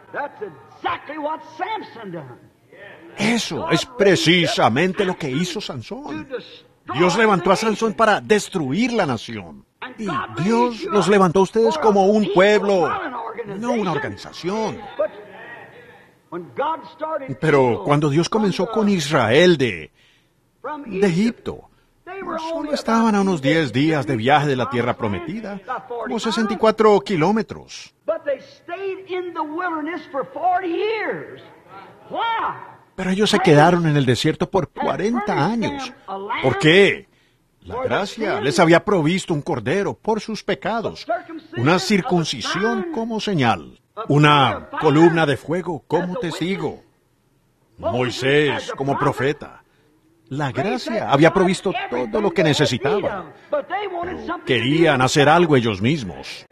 Eso es precisamente lo que hizo Sansón. Dios levantó a Sansón para destruir la nación. Y Dios los levantó a ustedes como un pueblo, no una organización. Pero cuando Dios comenzó con Israel de, de Egipto, solo estaban a unos diez días de viaje de la tierra prometida, como sesenta y cuatro kilómetros. Pero ellos se quedaron en el desierto por cuarenta años. ¿Por qué? La gracia les había provisto un cordero por sus pecados, una circuncisión como señal, una columna de fuego como testigo, Moisés como profeta. La gracia había provisto todo lo que necesitaban, pero querían hacer algo ellos mismos.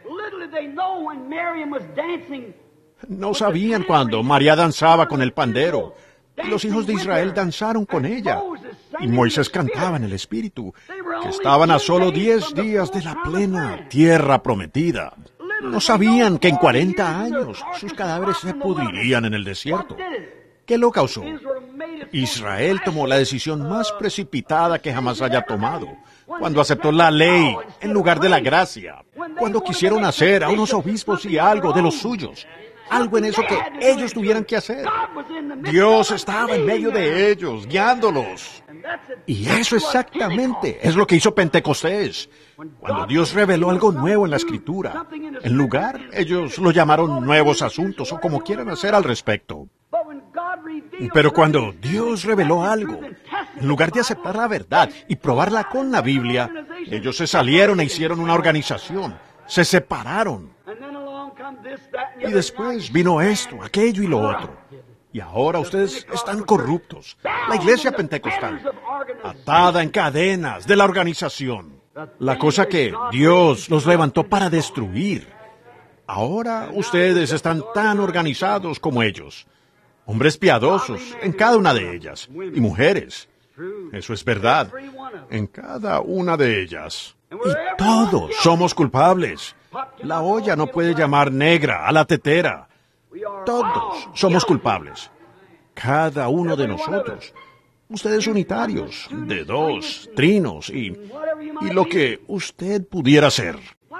No sabían cuando María danzaba con el pandero. Los hijos de Israel danzaron con ella, y Moisés cantaba en el Espíritu, que estaban a solo diez días de la plena tierra prometida. No sabían que en cuarenta años sus cadáveres se pudrirían en el desierto. ¿Qué lo causó? Israel tomó la decisión más precipitada que jamás haya tomado, cuando aceptó la ley en lugar de la gracia, cuando quisieron hacer a unos obispos y algo de los suyos. Algo en eso que ellos tuvieran que hacer. Dios estaba en medio de ellos, guiándolos. Y eso exactamente es lo que hizo Pentecostés. Cuando Dios reveló algo nuevo en la Escritura, en lugar, ellos lo llamaron nuevos asuntos o como quieran hacer al respecto. Pero cuando Dios reveló algo, en lugar de aceptar la verdad y probarla con la Biblia, ellos se salieron e hicieron una organización, se separaron. Y después vino esto, aquello y lo otro. Y ahora ustedes están corruptos. La iglesia pentecostal, atada en cadenas de la organización. La cosa que Dios los levantó para destruir. Ahora ustedes están tan organizados como ellos. Hombres piadosos en cada una de ellas. Y mujeres. Eso es verdad. En cada una de ellas. Y todos somos culpables. La olla no puede llamar negra a la tetera. Todos somos culpables. Cada uno de nosotros. Ustedes unitarios, de dos, trinos y, y lo que usted pudiera ser.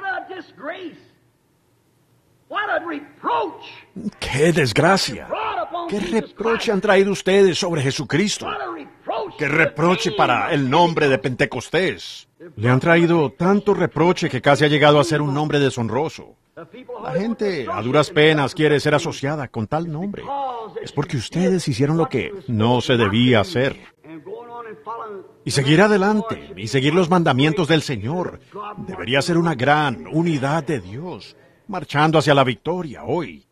¡Qué desgracia! ¡Qué reproche han traído ustedes sobre Jesucristo! ¡Qué reproche para el nombre de Pentecostés! Le han traído tanto reproche que casi ha llegado a ser un nombre deshonroso. La gente a duras penas quiere ser asociada con tal nombre. Es porque ustedes hicieron lo que no se debía hacer. Y seguir adelante y seguir los mandamientos del Señor debería ser una gran unidad de Dios, marchando hacia la victoria hoy.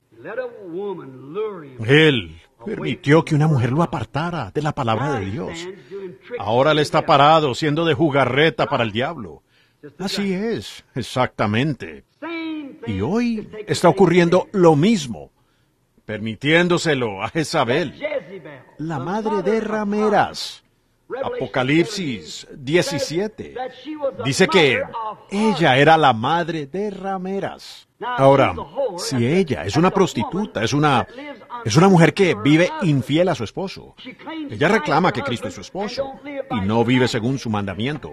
Él permitió que una mujer lo apartara de la palabra de Dios. Ahora le está parado siendo de jugarreta para el diablo. Así es, exactamente. Y hoy está ocurriendo lo mismo, permitiéndoselo a Jezabel, la madre de rameras. Apocalipsis diecisiete dice que ella era la madre de rameras. Ahora, si ella es una prostituta, es una, es una mujer que vive infiel a su esposo, ella reclama que Cristo es su esposo y no vive según su mandamiento.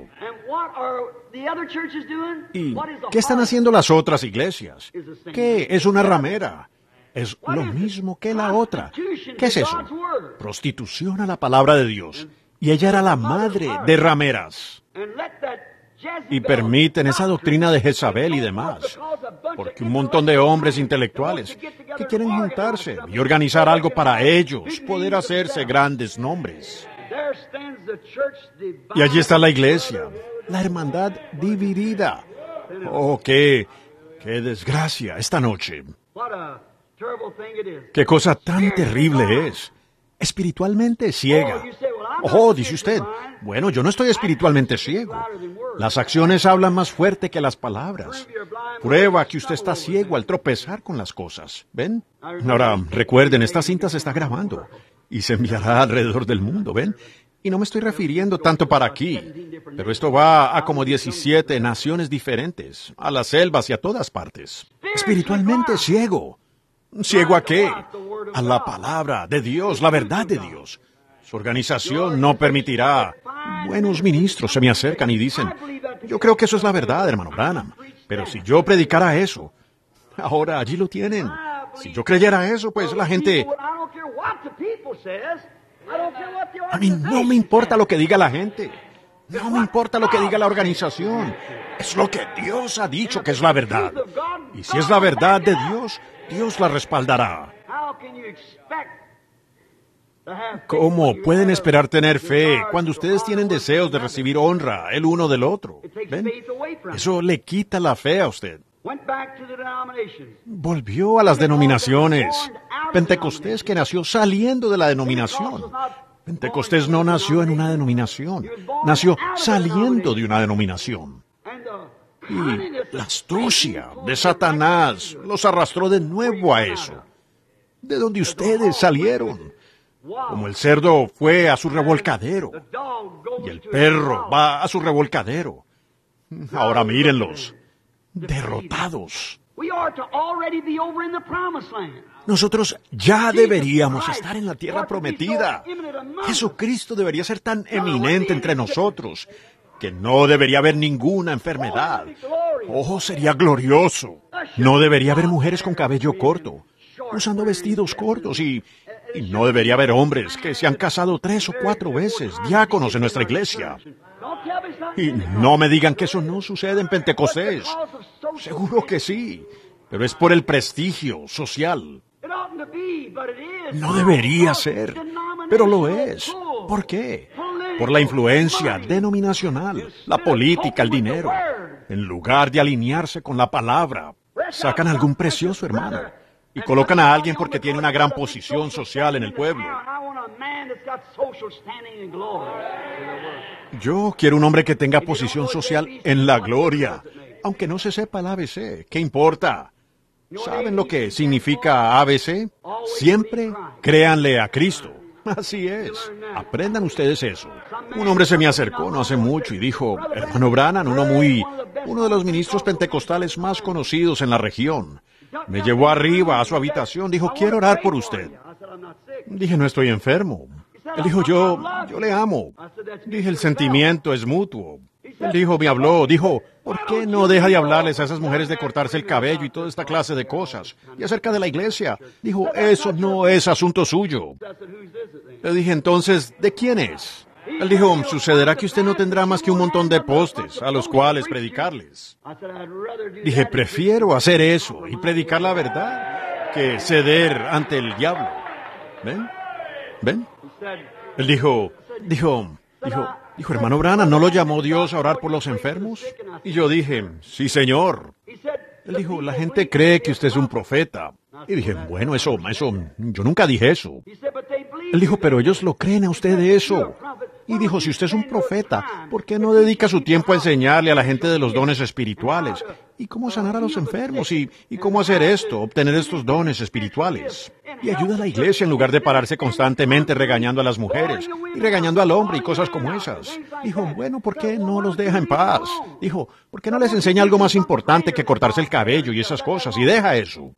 ¿Y qué están haciendo las otras iglesias? ¿Qué es una ramera? Es lo mismo que la otra. ¿Qué es eso? Prostitución a la palabra de Dios. Y ella era la madre de rameras. Y permiten esa doctrina de Jezabel y demás. Porque un montón de hombres intelectuales que quieren juntarse y organizar algo para ellos, poder hacerse grandes nombres. Y allí está la iglesia, la hermandad dividida. Oh, qué, qué desgracia esta noche. Qué cosa tan terrible es. Espiritualmente ciega. Oh, dice usted, bueno, yo no estoy espiritualmente ciego. Las acciones hablan más fuerte que las palabras. Prueba que usted está ciego al tropezar con las cosas. ¿Ven? Ahora, recuerden, esta cinta se está grabando y se enviará alrededor del mundo, ¿ven? Y no me estoy refiriendo tanto para aquí, pero esto va a como diecisiete naciones diferentes, a las selvas y a todas partes. Espiritualmente ciego. ¿Ciego a qué? A la palabra de Dios, la verdad de Dios. Su organización no permitirá. Buenos ministros se me acercan y dicen, yo creo que eso es la verdad, hermano Branham, pero si yo predicara eso, ahora allí lo tienen. Si yo creyera eso, pues la gente... A mí no me importa lo que diga la gente. No me importa lo que diga la organización. Es lo que Dios ha dicho que es la verdad. Y si es la verdad de Dios, Dios la respaldará. ¿Cómo pueden esperar tener fe cuando ustedes tienen deseos de recibir honra el uno del otro? ¿Ven? Eso le quita la fe a usted. Volvió a las denominaciones. Pentecostés que nació saliendo de la denominación. Pentecostés no nació en una denominación. Nació saliendo de una denominación. Y la astucia de Satanás los arrastró de nuevo a eso. De donde ustedes salieron. Como el cerdo fue a su revolcadero. Y el perro va a su revolcadero. Ahora mírenlos. Derrotados. Nosotros ya deberíamos estar en la tierra prometida. Jesucristo debería ser tan eminente entre nosotros que no debería haber ninguna enfermedad. Oh, sería glorioso. No debería haber mujeres con cabello corto, usando vestidos cortos y, y no debería haber hombres que se han casado tres o cuatro veces, diáconos en nuestra iglesia. Y no me digan que eso no sucede en Pentecostés. Seguro que sí, pero es por el prestigio social. No debería ser, pero lo es. ¿Por qué? Por la influencia denominacional, la política, el dinero. En lugar de alinearse con la palabra, sacan algún precioso hermano y colocan a alguien porque tiene una gran posición social en el pueblo. Yo quiero un hombre que tenga posición social en la gloria, aunque no se sepa el A B C. ¿Qué importa? ¿Saben lo que significa A B C? Siempre créanle a Cristo. Así es. Aprendan ustedes eso. Un hombre se me acercó no hace mucho y dijo, hermano Branham, uno muy, uno de los ministros pentecostales más conocidos en la región. Me llevó arriba a su habitación, dijo, quiero orar por usted. Dije, no estoy enfermo. Él dijo, yo, yo le amo. Dije, el sentimiento es mutuo. Él dijo, me habló, dijo, ¿por qué no deja de hablarles a esas mujeres de cortarse el cabello y toda esta clase de cosas? Y acerca de la iglesia, dijo, eso no es asunto suyo. Le dije, entonces, ¿de quién es? Él dijo, sucederá que usted no tendrá más que un montón de postes a los cuales predicarles. Dije, prefiero hacer eso y predicar la verdad que ceder ante el diablo. ¿Ven? ¿Ven? Él dijo, dijo, dijo, dijo, hermano Branham, ¿no lo llamó Dios a orar por los enfermos? Y yo dije, sí, señor. Él dijo, la gente cree que usted es un profeta. Y dije, bueno, eso, eso, yo nunca dije eso. Él dijo, pero ellos lo creen a usted de eso. Y dijo, si usted es un profeta, ¿por qué no dedica su tiempo a enseñarle a la gente de los dones espirituales? ¿Y cómo sanar a los enfermos? ¿Y, y cómo hacer esto, obtener estos dones espirituales? y ayuda a la iglesia en lugar de pararse constantemente regañando a las mujeres y regañando al hombre y cosas como esas. Dijo, bueno, ¿por qué no los deja en paz? Dijo, ¿por qué no les enseña algo más importante que cortarse el cabello y esas cosas y deja eso?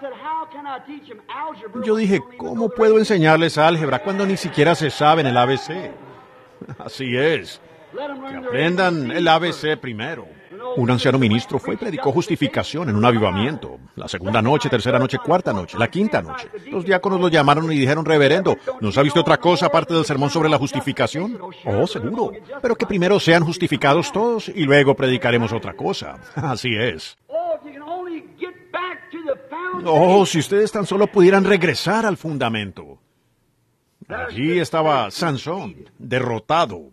Yo dije, ¿cómo puedo enseñarles álgebra cuando ni siquiera se saben el A B C? Así es. Que aprendan el A B C primero. Un anciano ministro fue y predicó justificación en un avivamiento. La segunda noche, tercera noche, cuarta noche, la quinta noche. Los diáconos lo llamaron y dijeron, reverendo, ¿no ha visto otra cosa aparte del sermón sobre la justificación? Oh, seguro. Pero que primero sean justificados todos y luego predicaremos otra cosa. Así es. Oh, si ustedes tan solo pudieran regresar al fundamento. Allí estaba Sansón, derrotado.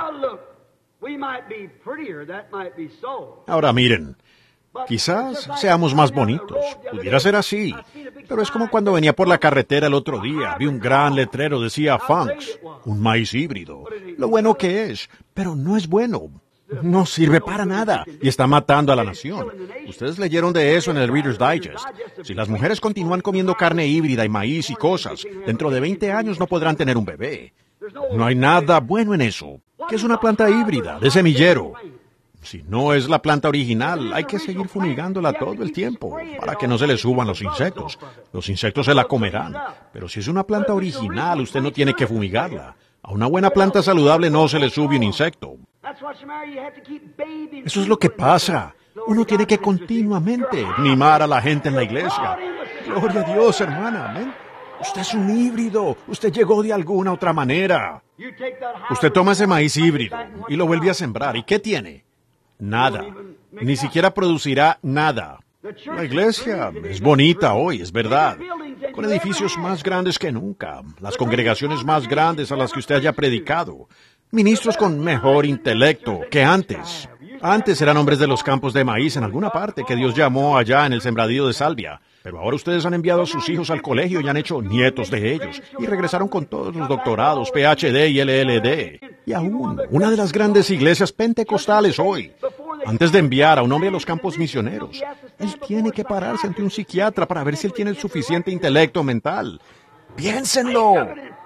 Ahora miren, quizás seamos más bonitos, pudiera ser así, pero es como cuando venía por la carretera el otro día, vi un gran letrero, decía Funks, un maíz híbrido. Lo bueno que es, pero no es bueno, no sirve para nada y está matando a la nación. Ustedes leyeron de eso en el Reader's Digest. Si las mujeres continúan comiendo carne híbrida y maíz y cosas, dentro de veinte años no podrán tener un bebé. No hay nada bueno en eso. ¿Qué es una planta híbrida, de semillero? Si no es la planta original, hay que seguir fumigándola todo el tiempo para que no se le suban los insectos. Los insectos se la comerán. Pero si es una planta original, usted no tiene que fumigarla. A una buena planta saludable no se le sube un insecto. Eso es lo que pasa. Uno tiene que continuamente mimar a la gente en la iglesia. Gloria a Dios, hermana. Amén. Usted es un híbrido. Usted llegó de alguna otra manera. Usted toma ese maíz híbrido y lo vuelve a sembrar. ¿Y qué tiene? Nada. Ni siquiera producirá nada. La iglesia es bonita hoy, es verdad. Con edificios más grandes que nunca. Las congregaciones más grandes a las que usted haya predicado. Ministros con mejor intelecto que antes. Antes eran hombres de los campos de maíz en alguna parte que Dios llamó allá en el sembradío de Salvia. Pero ahora ustedes han enviado a sus hijos al colegio y han hecho nietos de ellos. Y regresaron con todos los doctorados, P H D y L L D. Y aún, una de las grandes iglesias pentecostales hoy, antes de enviar a un hombre a los campos misioneros, él tiene que pararse ante un psiquiatra para ver si él tiene el suficiente intelecto mental. ¡Piénsenlo!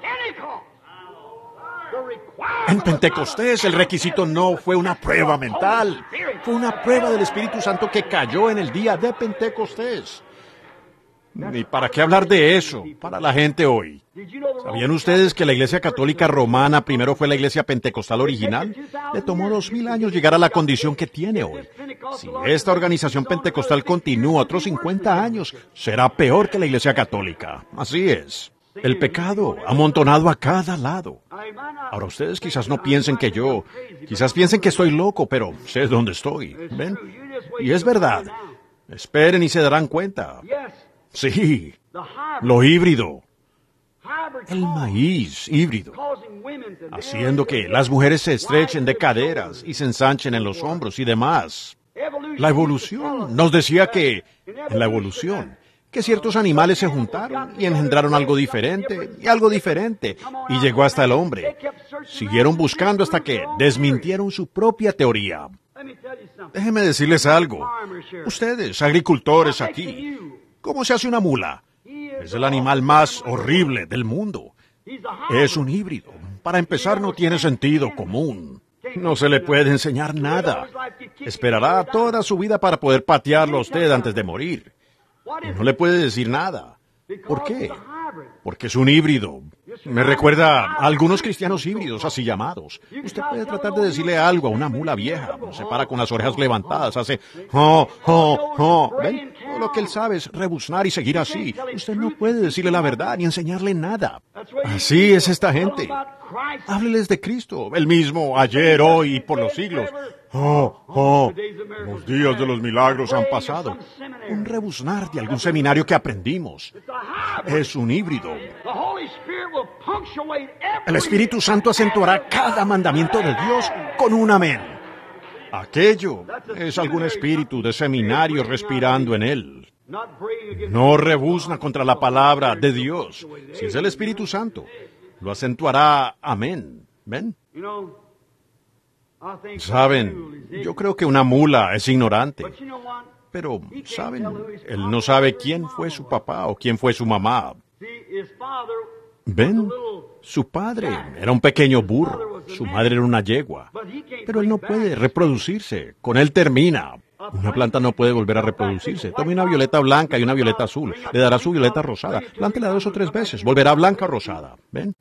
En Pentecostés el requisito no fue una prueba mental, fue una prueba del Espíritu Santo que cayó en el día de Pentecostés. ¿Y para qué hablar de eso para la gente hoy? ¿Sabían ustedes que la Iglesia Católica Romana primero fue la Iglesia Pentecostal original? Le tomó dos mil años llegar a la condición que tiene hoy. Si esta organización pentecostal continúa otros cincuenta años, será peor que la Iglesia Católica. Así es. El pecado amontonado a cada lado. Ahora ustedes quizás no piensen que yo, quizás piensen que estoy loco, pero sé dónde estoy. ¿Ven? Y es verdad. Esperen y se darán cuenta. Sí, lo híbrido. El maíz híbrido. Haciendo que las mujeres se estrechen de caderas y se ensanchen en los hombros y demás. La evolución nos decía que, en la evolución, que ciertos animales se juntaron y engendraron algo diferente y algo diferente y llegó hasta el hombre. Siguieron buscando hasta que desmintieron su propia teoría. Déjenme decirles algo. Ustedes, agricultores aquí, ¿cómo se hace una mula? Es el animal más horrible del mundo. Es un híbrido. Para empezar, no tiene sentido común. No se le puede enseñar nada. Esperará toda su vida para poder patearlo a usted antes de morir. No le puede decir nada. ¿Por qué? Porque es un híbrido. Me recuerda a algunos cristianos híbridos, así llamados. Usted puede tratar de decirle algo a una mula vieja. Se para con las orejas levantadas, hace... Oh, oh, oh. ¿Ven? Todo lo que él sabe es rebuznar y seguir así. Usted no puede decirle la verdad ni enseñarle nada. Así es esta gente. Hábleles de Cristo, el mismo, ayer, hoy y por los siglos. Oh, oh, los días de los milagros han pasado. Un rebuznar de algún seminario que aprendimos. Es un híbrido. El Espíritu Santo acentuará cada mandamiento de Dios con un amén. Aquello es algún espíritu de seminario respirando en él. No rebuzna contra la palabra de Dios. Si es el Espíritu Santo, lo acentuará amén. ¿Ven? Saben, yo creo que una mula es ignorante. Pero, ¿saben? Él no sabe quién fue su papá o quién fue su mamá. ¿Ven? Su padre era un pequeño burro, su madre era una yegua, pero él no puede reproducirse, con él termina. Una planta no puede volver a reproducirse. Tome una violeta blanca y una violeta azul, le dará su violeta rosada, plántela dos o tres veces, volverá blanca o rosada. ¿Ven?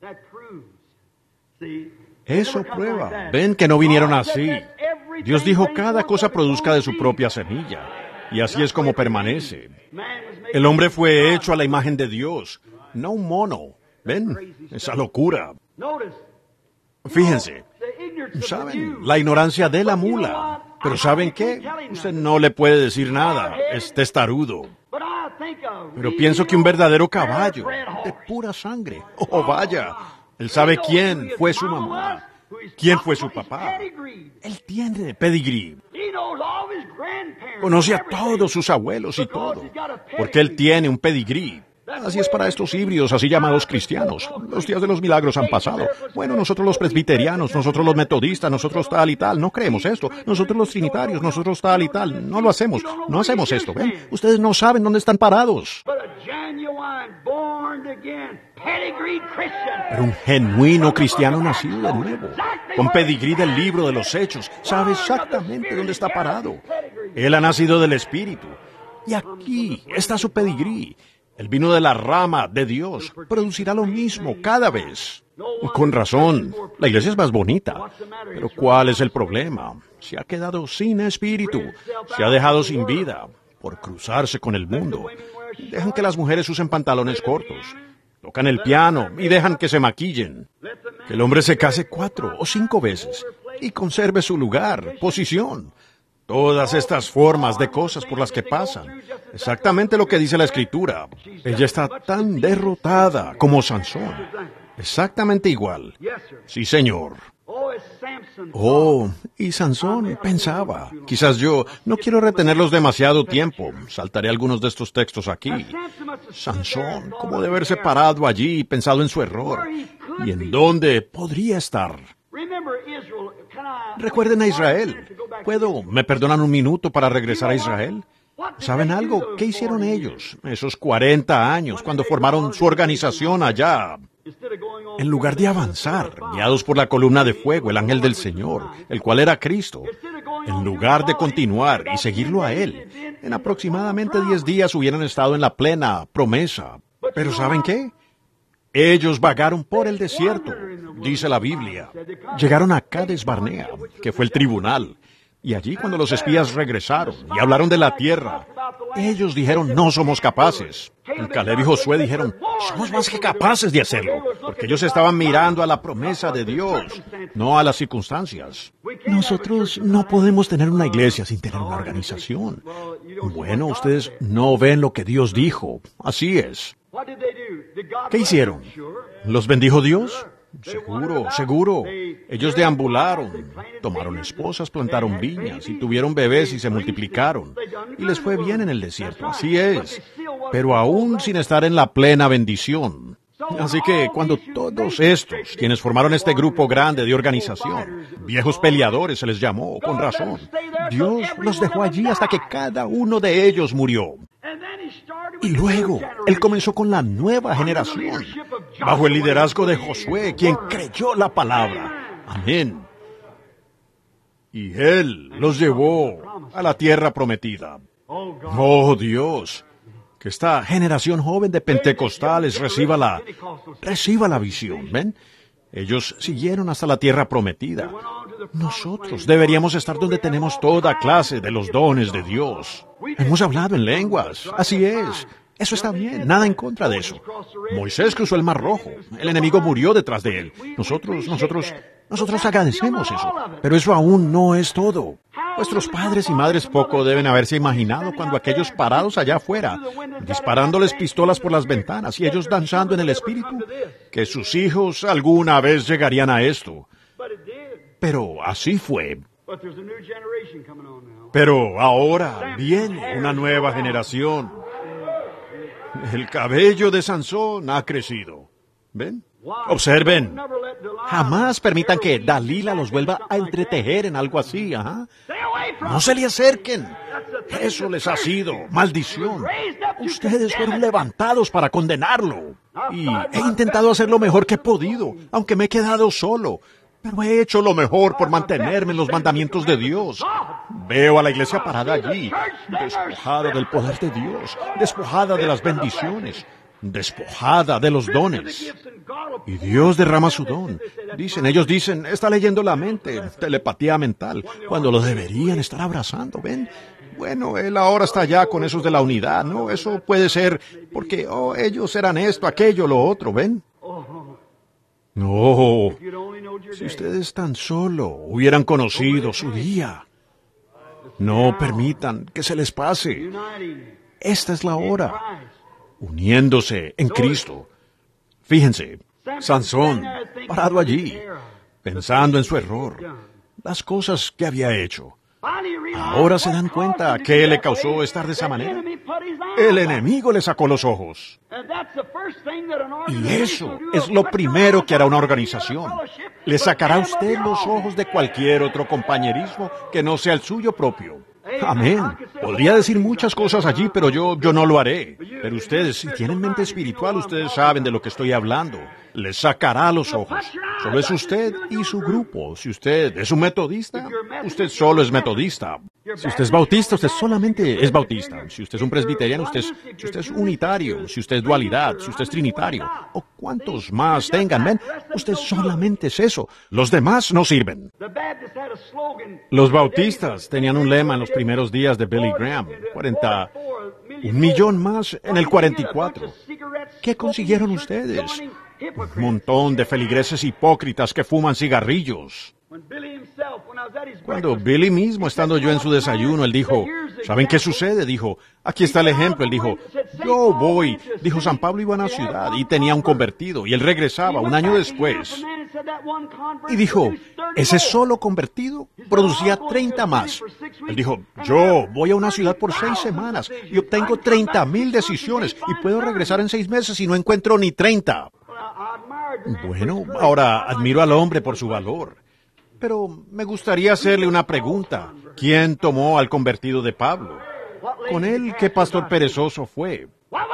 Eso prueba. ¿Ven que no vinieron así? Dios dijo cada cosa produzca de su propia semilla, y así es como permanece. El hombre fue hecho a la imagen de Dios, no un mono. ¿Ven? Esa locura. Fíjense, ¿saben? La ignorancia de la mula. Pero ¿saben qué? Usted no le puede decir nada. Es testarudo. Pero pienso que un verdadero caballo, de pura sangre. Oh, vaya. Él sabe quién fue su mamá. ¿Quién fue su papá? Él tiene pedigrí. Conoce a todos sus abuelos y todo. Porque él tiene un pedigrí. Así es para estos híbridos, así llamados cristianos. Los días de los milagros han pasado. Bueno, nosotros los presbiterianos, nosotros los metodistas, nosotros tal y tal, no creemos esto. Nosotros los trinitarios, nosotros tal y tal, no lo hacemos. No hacemos esto, ¿ven? Ustedes no saben dónde están parados. Pero un genuino cristiano nacido de nuevo, con pedigrí del libro de los Hechos, sabe exactamente dónde está parado. Él ha nacido del Espíritu. Y aquí está su pedigrí. El vino de la rama de Dios producirá lo mismo cada vez. Con razón, la iglesia es más bonita. Pero ¿cuál es el problema? Se ha quedado sin espíritu, se ha dejado sin vida por cruzarse con el mundo. Dejan que las mujeres usen pantalones cortos, tocan el piano y dejan que se maquillen. Que el hombre se case cuatro o cinco veces y conserve su lugar, posición. Todas estas formas de cosas por las que pasan. Exactamente lo que dice la Escritura. Ella está tan derrotada como Sansón. Exactamente igual. Sí, señor. Oh, y Sansón pensaba. Quizás yo no quiero retenerlos demasiado tiempo. Saltaré algunos de estos textos aquí. Sansón, como de haberse parado allí y pensado en su error. ¿Y en dónde podría estar? Recuerden a Israel. ¿Puedo? ¿Me perdonan un minuto para regresar a Israel? ¿Saben algo? ¿Qué hicieron ellos esos cuarenta años cuando formaron su organización allá? En lugar de avanzar, guiados por la columna de fuego, el ángel del Señor, el cual era Cristo, en lugar de continuar y seguirlo a Él, en aproximadamente diez días hubieran estado en la plena promesa. ¿Pero saben qué? Ellos vagaron por el desierto, dice la Biblia. Llegaron a Cades Barnea, que fue el tribunal. Y allí cuando los espías regresaron y hablaron de la tierra, ellos dijeron, no somos capaces. Y Caleb y Josué dijeron, somos más que capaces de hacerlo, porque ellos estaban mirando a la promesa de Dios, no a las circunstancias. Nosotros no podemos tener una iglesia sin tener una organización. Bueno, ustedes no ven lo que Dios dijo. Así es. ¿Qué hicieron? ¿Los bendijo Dios? Seguro, seguro. Ellos deambularon, tomaron esposas, plantaron viñas y tuvieron bebés y se multiplicaron. Y les fue bien en el desierto, así es. Pero aún sin estar en la plena bendición. Así que cuando todos estos, quienes formaron este grupo grande de organización, viejos peleadores se les llamó, con razón, Dios los dejó allí hasta que cada uno de ellos murió. Y luego, Él comenzó con la nueva generación, bajo el liderazgo de Josué, quien creyó la palabra. Amén. Y Él los llevó a la tierra prometida. Oh, Dios, que esta generación joven de pentecostales reciba la, reciba la visión, ¿ven? Ellos siguieron hasta la tierra prometida. Nosotros deberíamos estar donde tenemos toda clase de los dones de Dios. Hemos hablado en lenguas, así es. Eso está bien, nada en contra de eso. Moisés cruzó el Mar Rojo, el enemigo murió detrás de él. Nosotros, nosotros, nosotros agradecemos eso, pero eso aún no es todo. Vuestros padres y madres poco deben haberse imaginado cuando aquellos parados allá afuera, disparándoles pistolas por las ventanas y ellos danzando en el espíritu, que sus hijos alguna vez llegarían a esto. Pero así fue. Pero ahora viene una nueva generación. El cabello de Sansón ha crecido. ¿Ven? Observen. Jamás permitan que Dalila los vuelva a entretejer en algo así, ¿ajá? No se le acerquen. Eso les ha sido maldición. Ustedes fueron levantados para condenarlo. Y he intentado hacer lo mejor que he podido, aunque me he quedado solo. Pero he hecho lo mejor por mantenerme en los mandamientos de Dios. Veo a la iglesia parada allí, despojada del poder de Dios, despojada de las bendiciones, despojada de los dones. Y Dios derrama su don. Dicen, ellos dicen, está leyendo la mente, telepatía mental, cuando lo deberían estar abrazando, ¿ven? Bueno, él ahora está allá con esos de la unidad, ¿no? Eso puede ser porque, oh, ellos eran esto, aquello, lo otro, ¿ven? No, si ustedes tan solo hubieran conocido su día. No permitan que se les pase. Esta es la hora. Uniéndose en Cristo. Fíjense, Sansón, parado allí, pensando en su error, las cosas que había hecho. Ahora se dan cuenta que le causó estar de esa manera. El enemigo le sacó los ojos. Y eso es lo primero que hará una organización. Le sacará a usted los ojos de cualquier otro compañerismo que no sea el suyo propio. Amén. Podría decir muchas cosas allí, pero yo, yo no lo haré. Pero ustedes, si tienen mente espiritual, ustedes saben de lo que estoy hablando. Les sacará los ojos. Solo es usted y su grupo. Si usted es un metodista, usted solo es metodista. Si usted es bautista, usted solamente es bautista. Si usted es un presbiteriano, usted es, si usted es unitario. Si usted es dualidad, si usted es trinitario. O cuantos más tengan, ven, usted solamente es eso. Los demás no sirven. Los bautistas tenían un lema en los primeros días de Billy Graham. cuarenta, un millón más en el cuarenta y cuatro. ¿Qué consiguieron ustedes? Un montón de feligreses hipócritas que fuman cigarrillos. Cuando Billy mismo, estando yo en su desayuno, él dijo, ¿saben qué sucede? Dijo, aquí está el ejemplo. Él dijo, yo voy. Dijo, San Pablo iba a una ciudad y tenía un convertido y él regresaba un año después. Y dijo, ese solo convertido producía treinta más. Él dijo, yo voy a una ciudad por seis semanas y obtengo treinta mil decisiones y puedo regresar en seis meses y no encuentro ni treinta. Bueno, ahora admiro al hombre por su valor. Pero me gustaría hacerle una pregunta. ¿Quién tomó al convertido de Pablo? Con él, ¿qué pastor perezoso fue?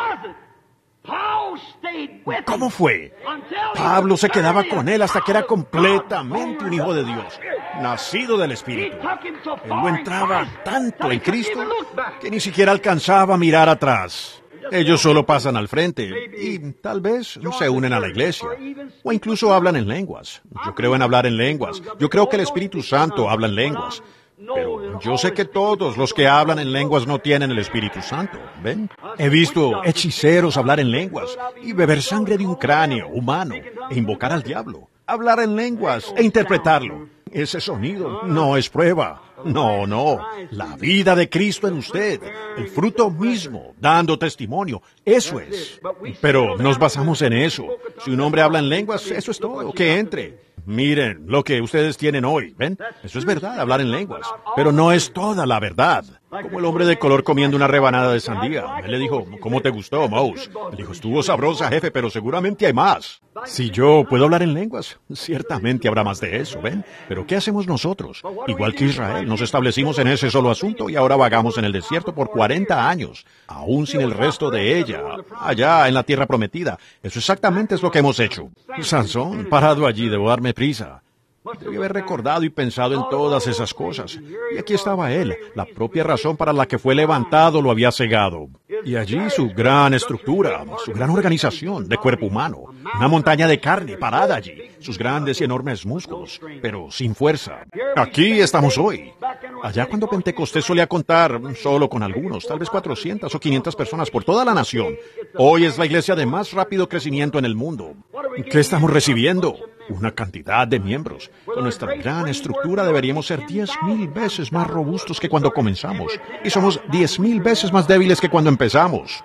¿Cómo fue? Pablo se quedaba con él hasta que era completamente un hijo de Dios, nacido del Espíritu. Él no entraba tanto en Cristo que ni siquiera alcanzaba a mirar atrás. Ellos solo pasan al frente y tal vez se unen a la iglesia o incluso hablan en lenguas. Yo creo en hablar en lenguas. Yo creo que el Espíritu Santo habla en lenguas. Pero yo sé que todos los que hablan en lenguas no tienen el Espíritu Santo, ¿ven? He visto hechiceros hablar en lenguas y beber sangre de un cráneo humano e invocar al diablo. Hablar en lenguas e interpretarlo. Ese sonido no es prueba. No, no. La vida de Cristo en usted. El fruto mismo, dando testimonio. Eso es. Pero nos basamos en eso. Si un hombre habla en lenguas, eso es todo. Que entre. Miren lo que ustedes tienen hoy, ¿ven? Eso es verdad, hablar en lenguas. Pero no es toda la verdad. Como el hombre de color comiendo una rebanada de sandía. Él le dijo, ¿cómo te gustó, Mouse? Él dijo, estuvo sabrosa, jefe, pero seguramente hay más. Si yo puedo hablar en lenguas, ciertamente habrá más de eso, ¿ven? Pero ¿qué hacemos nosotros? Igual que Israel, nos establecimos en ese solo asunto y ahora vagamos en el desierto por cuarenta años, aún sin el resto de ella, allá en la tierra prometida. Eso exactamente es lo que hemos hecho. Sansón, parado allí, debo darme prisa. Debí haber recordado y pensado en todas esas cosas. Y aquí estaba él. La propia razón para la que fue levantado lo había cegado. Y allí su gran estructura, su gran organización de cuerpo humano. Una montaña de carne parada allí. Sus grandes y enormes músculos, pero sin fuerza. Aquí estamos hoy. Allá cuando Pentecostés solía contar solo con algunos, tal vez cuatrocientas o quinientas personas por toda la nación. Hoy es la iglesia de más rápido crecimiento en el mundo. ¿Qué estamos recibiendo? Una cantidad de miembros. Con nuestra gran estructura deberíamos ser diez mil veces más robustos que cuando comenzamos. Y somos diez mil veces más débiles que cuando empezamos.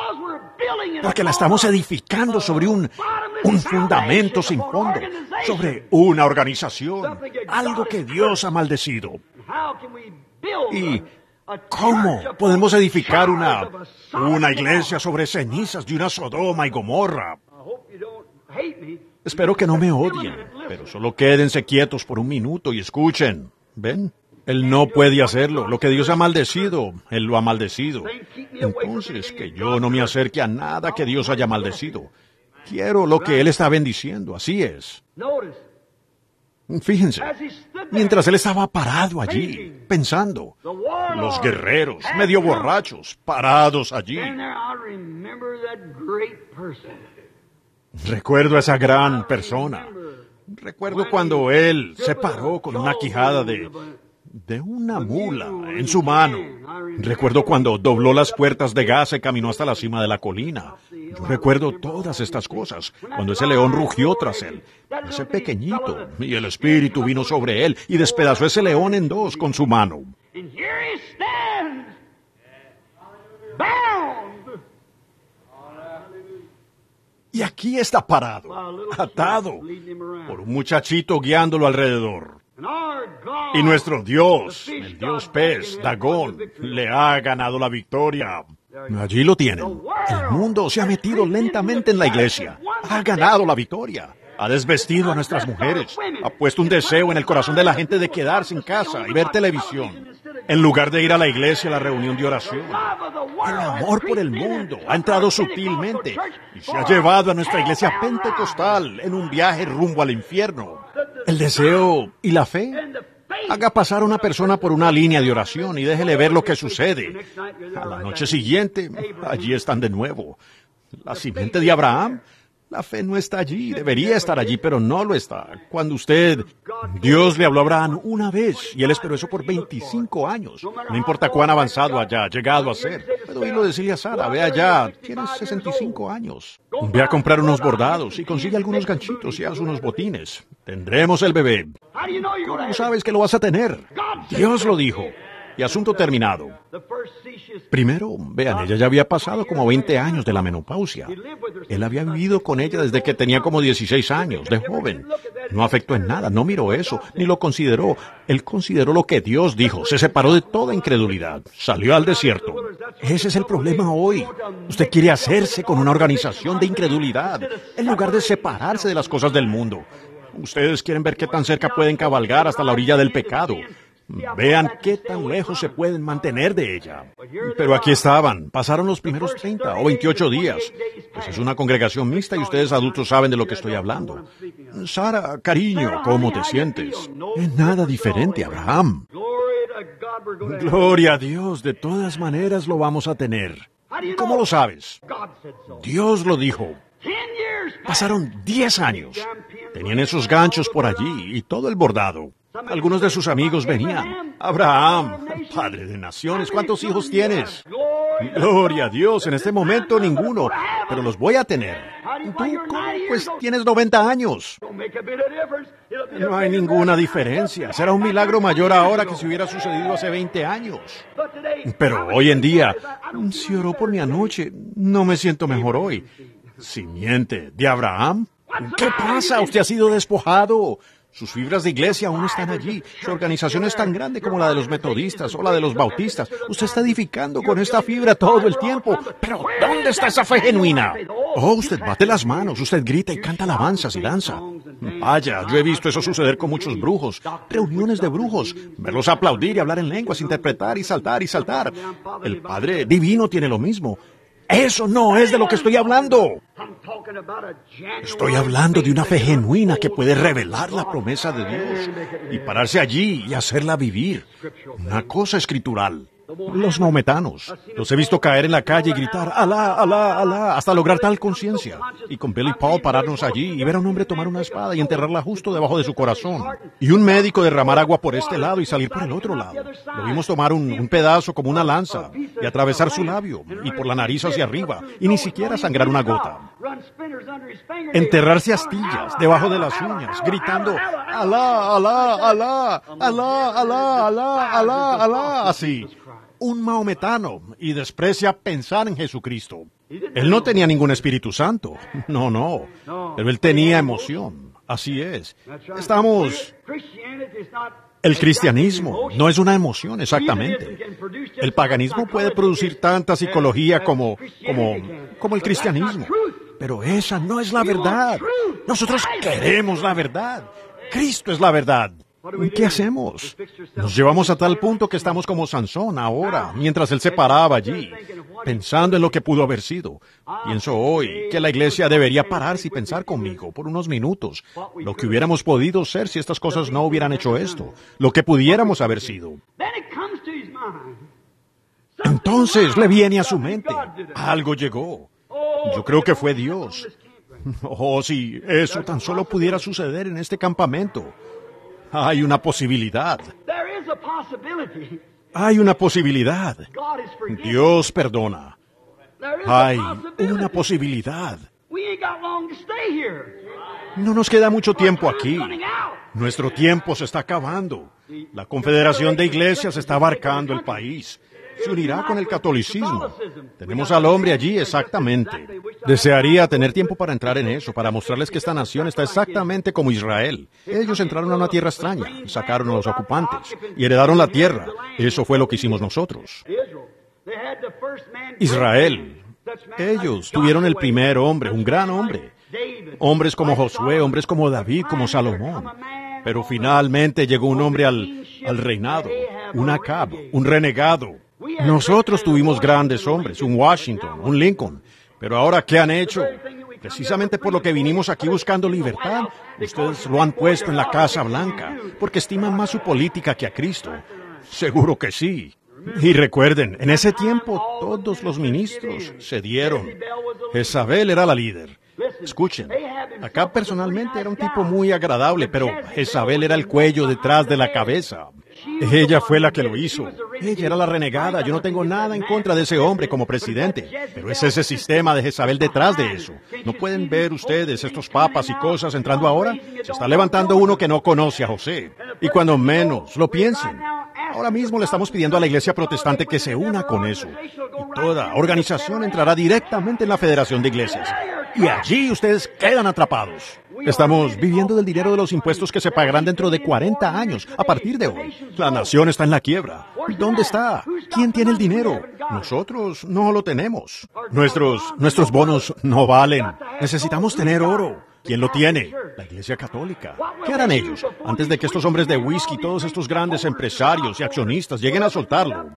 Porque la estamos edificando sobre un, un fundamento sin fondo. Sobre una organización. Algo que Dios ha maldecido. ¿Y cómo podemos edificar una, una iglesia sobre cenizas de una Sodoma y Gomorra? Espero que no me odien, pero solo quédense quietos por un minuto y escuchen. ¿Ven? Él no puede hacerlo. Lo que Dios ha maldecido, Él lo ha maldecido. Entonces, que yo no me acerque a nada que Dios haya maldecido. Quiero lo que Él está bendiciendo, así es. Fíjense, mientras Él estaba parado allí, pensando, los guerreros, medio borrachos, parados allí. Recuerdo a esa gran persona. Recuerdo cuando Él se paró con una quijada de... de una mula en su mano. Recuerdo cuando dobló las puertas de gas y caminó hasta la cima de la colina. Yo recuerdo todas estas cosas, cuando ese león rugió tras él, ese pequeñito, y el Espíritu vino sobre él y despedazó ese león en dos con su mano. Y aquí está parado, atado, por un muchachito guiándolo alrededor. Y nuestro Dios, el Dios pez, Dagón, le ha ganado la victoria. Allí lo tienen. El mundo se ha metido lentamente en la iglesia. Ha ganado la victoria. Ha desvestido a nuestras mujeres. Ha puesto un deseo en el corazón de la gente de quedarse en casa y ver televisión, en lugar de ir a la iglesia a la reunión de oración. El amor por el mundo ha entrado sutilmente y se ha llevado a nuestra iglesia pentecostal en un viaje rumbo al infierno. El deseo y la fe. Haga pasar a una persona por una línea de oración y déjele ver lo que sucede. A la noche siguiente, allí están de nuevo. La simiente de Abraham. La fe no está allí, debería estar allí, pero no lo está. Cuando usted, Dios le habló a Abraham una vez, y él esperó eso por veinticinco años. No importa cuán avanzado haya llegado a ser. Puedo oírlo decirle a Sara, ve allá, tienes sesenta y cinco años. Ve a comprar unos bordados y consigue algunos ganchitos y haz unos botines. Tendremos el bebé. ¿Cómo sabes que lo vas a tener? Dios lo dijo. Y asunto terminado. Primero, vean, ella ya había pasado como veinte años de la menopausia. Él había vivido con ella desde que tenía como dieciséis años, de joven. No afectó en nada, no miró eso, ni lo consideró. Él consideró lo que Dios dijo, se separó de toda incredulidad, salió al desierto. Ese es el problema hoy. Usted quiere hacerse con una organización de incredulidad, en lugar de separarse de las cosas del mundo. Ustedes quieren ver qué tan cerca pueden cabalgar hasta la orilla del pecado. Vean qué tan lejos se pueden mantener de ella. Pero aquí estaban, pasaron los primeros treinta o veintiocho días. Pues es una congregación mixta y ustedes adultos saben de lo que estoy hablando. Sara, cariño, ¿cómo te sientes? Es nada diferente a Abraham. Gloria a Dios, de todas maneras lo vamos a tener. ¿Cómo lo sabes? Dios lo dijo. Pasaron diez años. Tenían esos ganchos por allí y todo el bordado. Algunos de sus amigos venían. Abraham, padre de naciones, ¿cuántos hijos tienes? Gloria a Dios, en este momento ninguno, pero los voy a tener. ¿Tú cómo? Pues tienes noventa años. No hay ninguna diferencia. Será un milagro mayor ahora que si hubiera sucedido hace veinte años. Pero hoy en día, si oró por mí anoche, no me siento mejor hoy. Simiente de Abraham. ¿Qué pasa? Usted ha sido despojado. Sus fibras de iglesia aún están allí. Su organización es tan grande como la de los metodistas o la de los bautistas. Usted está edificando con esta fibra todo el tiempo. Pero ¿dónde está esa fe genuina? Oh, usted bate las manos, usted grita y canta alabanzas y danza. Vaya, yo he visto eso suceder con muchos brujos. Reuniones de brujos. Verlos aplaudir y hablar en lenguas, interpretar y saltar y saltar. El Padre Divino tiene lo mismo. Eso no es de lo que estoy hablando. Estoy hablando de una fe genuina que puede revelar la promesa de Dios y pararse allí y hacerla vivir. Una cosa escritural. Los maometanos. Los he visto caer en la calle y gritar, Alá, Alá, Alá, hasta lograr tal conciencia. Y con Billy Paul pararnos allí y ver a un hombre tomar una espada y enterrarla justo debajo de su corazón. Y un médico derramar agua por este lado y salir por el otro lado. Lo vimos tomar un, un pedazo como una lanza y atravesar su labio y por la nariz hacia arriba y ni siquiera sangrar una gota. Enterrarse astillas debajo de las uñas, gritando, Alá, Alá, Alá, Alá, Alá, Alá, Alá, Alá, así. Un maometano y desprecia pensar en Jesucristo. Él no tenía ningún Espíritu Santo. No, no. Pero él tenía emoción. Así es. Estamos... El cristianismo no es una emoción, exactamente. El paganismo puede producir tanta psicología como, como, como el cristianismo. Pero esa no es la verdad. Nosotros queremos la verdad. Cristo es la verdad. ¿Qué hacemos? Nos llevamos a tal punto que estamos como Sansón ahora, mientras él se paraba allí, pensando en lo que pudo haber sido. Pienso hoy que la iglesia debería pararse y pensar conmigo por unos minutos lo que hubiéramos podido ser si estas cosas no hubieran hecho esto, lo que pudiéramos haber sido. Entonces le viene a su mente, algo llegó. Yo creo que fue Dios. Oh, si eso tan solo pudiera suceder en este campamento. Hay una posibilidad. Hay una posibilidad. Dios perdona. Hay una posibilidad. No nos queda mucho tiempo aquí. Nuestro tiempo se está acabando. La Confederación de Iglesias está abarcando el país. Se unirá con el catolicismo. Tenemos al hombre allí exactamente. Desearía tener tiempo para entrar en eso, para mostrarles que esta nación está exactamente como Israel. Ellos entraron a una tierra extraña, sacaron a los ocupantes y heredaron la tierra. Eso fue lo que hicimos nosotros. Israel. Ellos tuvieron el primer hombre, un gran hombre. Hombres como Josué, hombres como David, como Salomón. Pero finalmente llegó un hombre al, al reinado, un Acab, un renegado. Nosotros tuvimos grandes hombres, un Washington, un Lincoln. Pero ahora, ¿qué han hecho? Precisamente por lo que vinimos aquí buscando libertad, ustedes lo han puesto en la Casa Blanca, porque estiman más su política que a Cristo. Seguro que sí. Y recuerden, en ese tiempo todos los ministros cedieron. Jezabel era la líder. Escuchen, acá personalmente era un tipo muy agradable, pero Jezabel era el cuello detrás de la cabeza. Ella fue la que lo hizo. Ella era la renegada. Yo no tengo nada en contra de ese hombre como presidente, pero es ese sistema de Jezabel detrás de eso. ¿No pueden ver ustedes estos papas y cosas entrando ahora? Se está levantando uno que no conoce a José. Y cuando menos lo piensen, ahora mismo le estamos pidiendo a la iglesia protestante que se una con eso. Y toda organización entrará directamente en la Federación de Iglesias. Y allí ustedes quedan atrapados. Estamos viviendo del dinero de los impuestos que se pagarán dentro de cuarenta años, a partir de hoy. La nación está en la quiebra. ¿Dónde está? ¿Quién tiene el dinero? Nosotros no lo tenemos. Nuestros, nuestros bonos no valen. Necesitamos tener oro. ¿Quién lo tiene? La Iglesia Católica. ¿Qué harán ellos antes de que estos hombres de whisky, todos estos grandes empresarios y accionistas lleguen a soltarlo?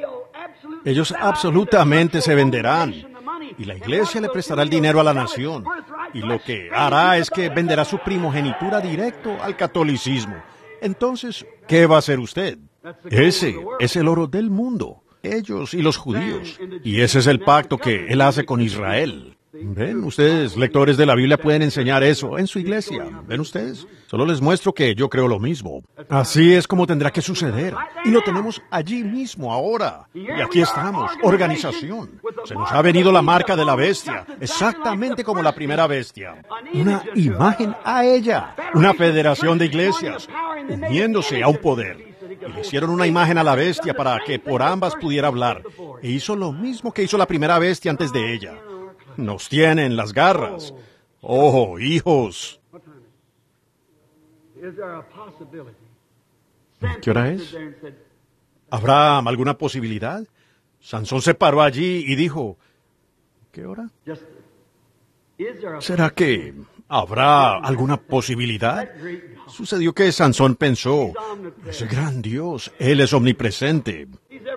Ellos absolutamente se venderán. Y la iglesia le prestará el dinero a la nación. Y lo que hará es que venderá su primogenitura directo al catolicismo. Entonces, ¿qué va a hacer usted? Ese es el oro del mundo. Ellos y los judíos. Y ese es el pacto que él hace con Israel. ¿Ven? Ustedes, lectores de la Biblia, pueden enseñar eso en su iglesia. ¿Ven ustedes? Solo les muestro que yo creo lo mismo. Así es como tendrá que suceder. Y lo tenemos allí mismo, ahora. Y aquí estamos, organización. Se nos ha venido la marca de la bestia, exactamente como la primera bestia. Una imagen a ella. Una federación de iglesias, uniéndose a un poder. Y le hicieron una imagen a la bestia para que por ambas pudiera hablar. E hizo lo mismo que hizo la primera bestia antes de ella. Nos tienen las garras. Oh, hijos. ¿Qué hora es? ¿Habrá alguna posibilidad? Sansón se paró allí y dijo, ¿qué hora? ¿Será que habrá alguna posibilidad? Sucedió que Sansón pensó, ese gran Dios, Él es omnipresente.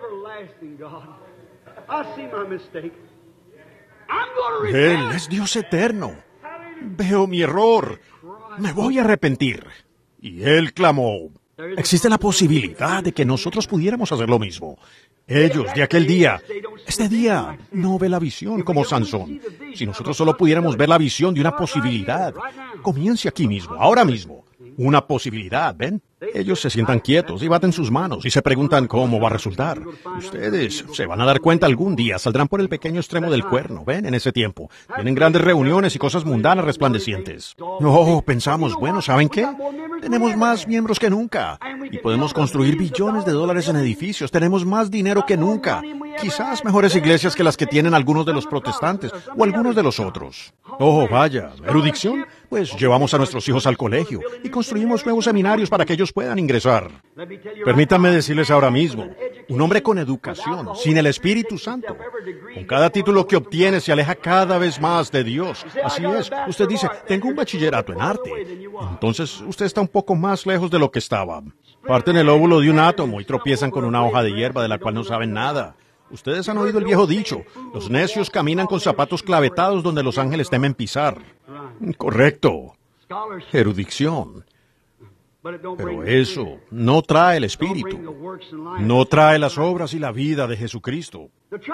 Él es Dios eterno. Veo mi error. Me voy a arrepentir. Y él clamó. Existe la posibilidad de que nosotros pudiéramos hacer lo mismo. Ellos de aquel día, este día, no ve la visión como Sansón. Si nosotros solo pudiéramos ver la visión de una posibilidad, comience aquí mismo, ahora mismo. Una posibilidad, ¿ven? Ellos se sientan quietos y baten sus manos y se preguntan cómo va a resultar. Ustedes se van a dar cuenta algún día, saldrán por el pequeño extremo del cuerno, ¿ven? En ese tiempo. Tienen grandes reuniones y cosas mundanas resplandecientes. No, pensamos, bueno, ¿saben qué? Tenemos más miembros que nunca. Y podemos construir billones de dólares en edificios. Tenemos más dinero que nunca. Quizás mejores iglesias que las que tienen algunos de los protestantes o algunos de los otros. Oh, vaya, erudición. Pues llevamos a nuestros hijos al colegio y construimos nuevos seminarios para que ellos puedan ingresar. Permítanme decirles ahora mismo, un hombre con educación, sin el Espíritu Santo, con cada título que obtiene se aleja cada vez más de Dios. Así es, usted dice, tengo un bachillerato en arte. Entonces usted está un poco más lejos de lo que estaba. Parten el óvulo de un átomo y tropiezan con una hoja de hierba de la cual no saben nada. Ustedes han oído el viejo dicho, los necios caminan con zapatos clavetados donde los ángeles temen pisar. Correcto. Erudición. Pero eso no trae el Espíritu. No trae las obras y la vida de Jesucristo.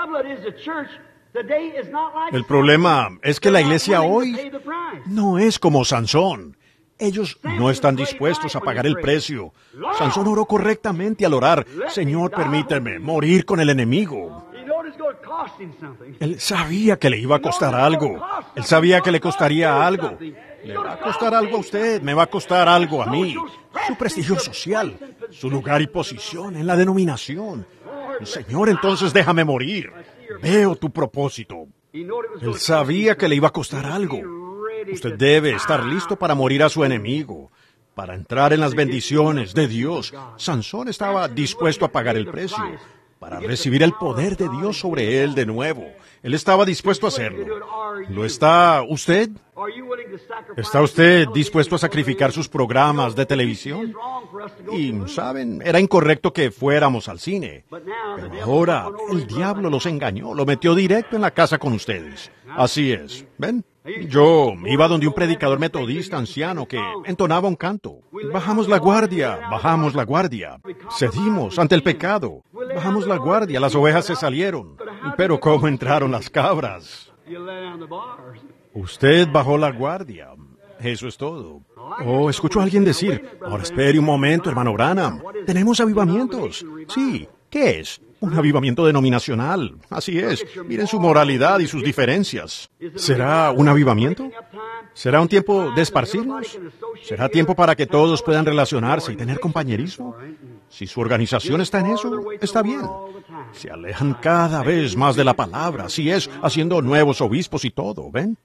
El problema es que la iglesia hoy no es como Sansón. Ellos no están dispuestos a pagar el precio. Sansón oró correctamente al orar, Señor, permíteme morir con el enemigo. Él sabía que le iba a costar algo. Él sabía que le costaría algo. Le va a costar algo a usted, me va a costar algo a mí. Su prestigio social, su lugar y posición en la denominación. Señor, entonces déjame morir. Veo tu propósito. Él sabía que le iba a costar algo. Usted debe estar listo para morir a su enemigo, para entrar en las bendiciones de Dios. Sansón estaba dispuesto a pagar el precio, para recibir el poder de Dios sobre él de nuevo. Él estaba dispuesto a hacerlo. ¿Lo está usted? ¿Está usted dispuesto a sacrificar sus programas de televisión? Y, ¿saben? Era incorrecto que fuéramos al cine. Pero ahora el diablo los engañó, lo metió directo en la casa con ustedes. Así es. ¿Ven? Yo iba donde un predicador metodista anciano que entonaba un canto. Bajamos la guardia, bajamos la guardia. Cedimos ante el pecado. Bajamos la guardia, las ovejas se salieron. Pero ¿cómo entraron las cabras? Usted bajó la guardia. Eso es todo. Oh, escucho a alguien decir, ahora espere un momento, hermano Branham. Tenemos avivamientos. Sí, ¿qué es? Un avivamiento denominacional. Así es. Miren su moralidad y sus diferencias. ¿Será un avivamiento? ¿Será un tiempo de esparcirnos? ¿Será tiempo para que todos puedan relacionarse y tener compañerismo? Si su organización está en eso, está bien. Se alejan cada vez más de la palabra. Así es, haciendo nuevos obispos y todo, ¿ven?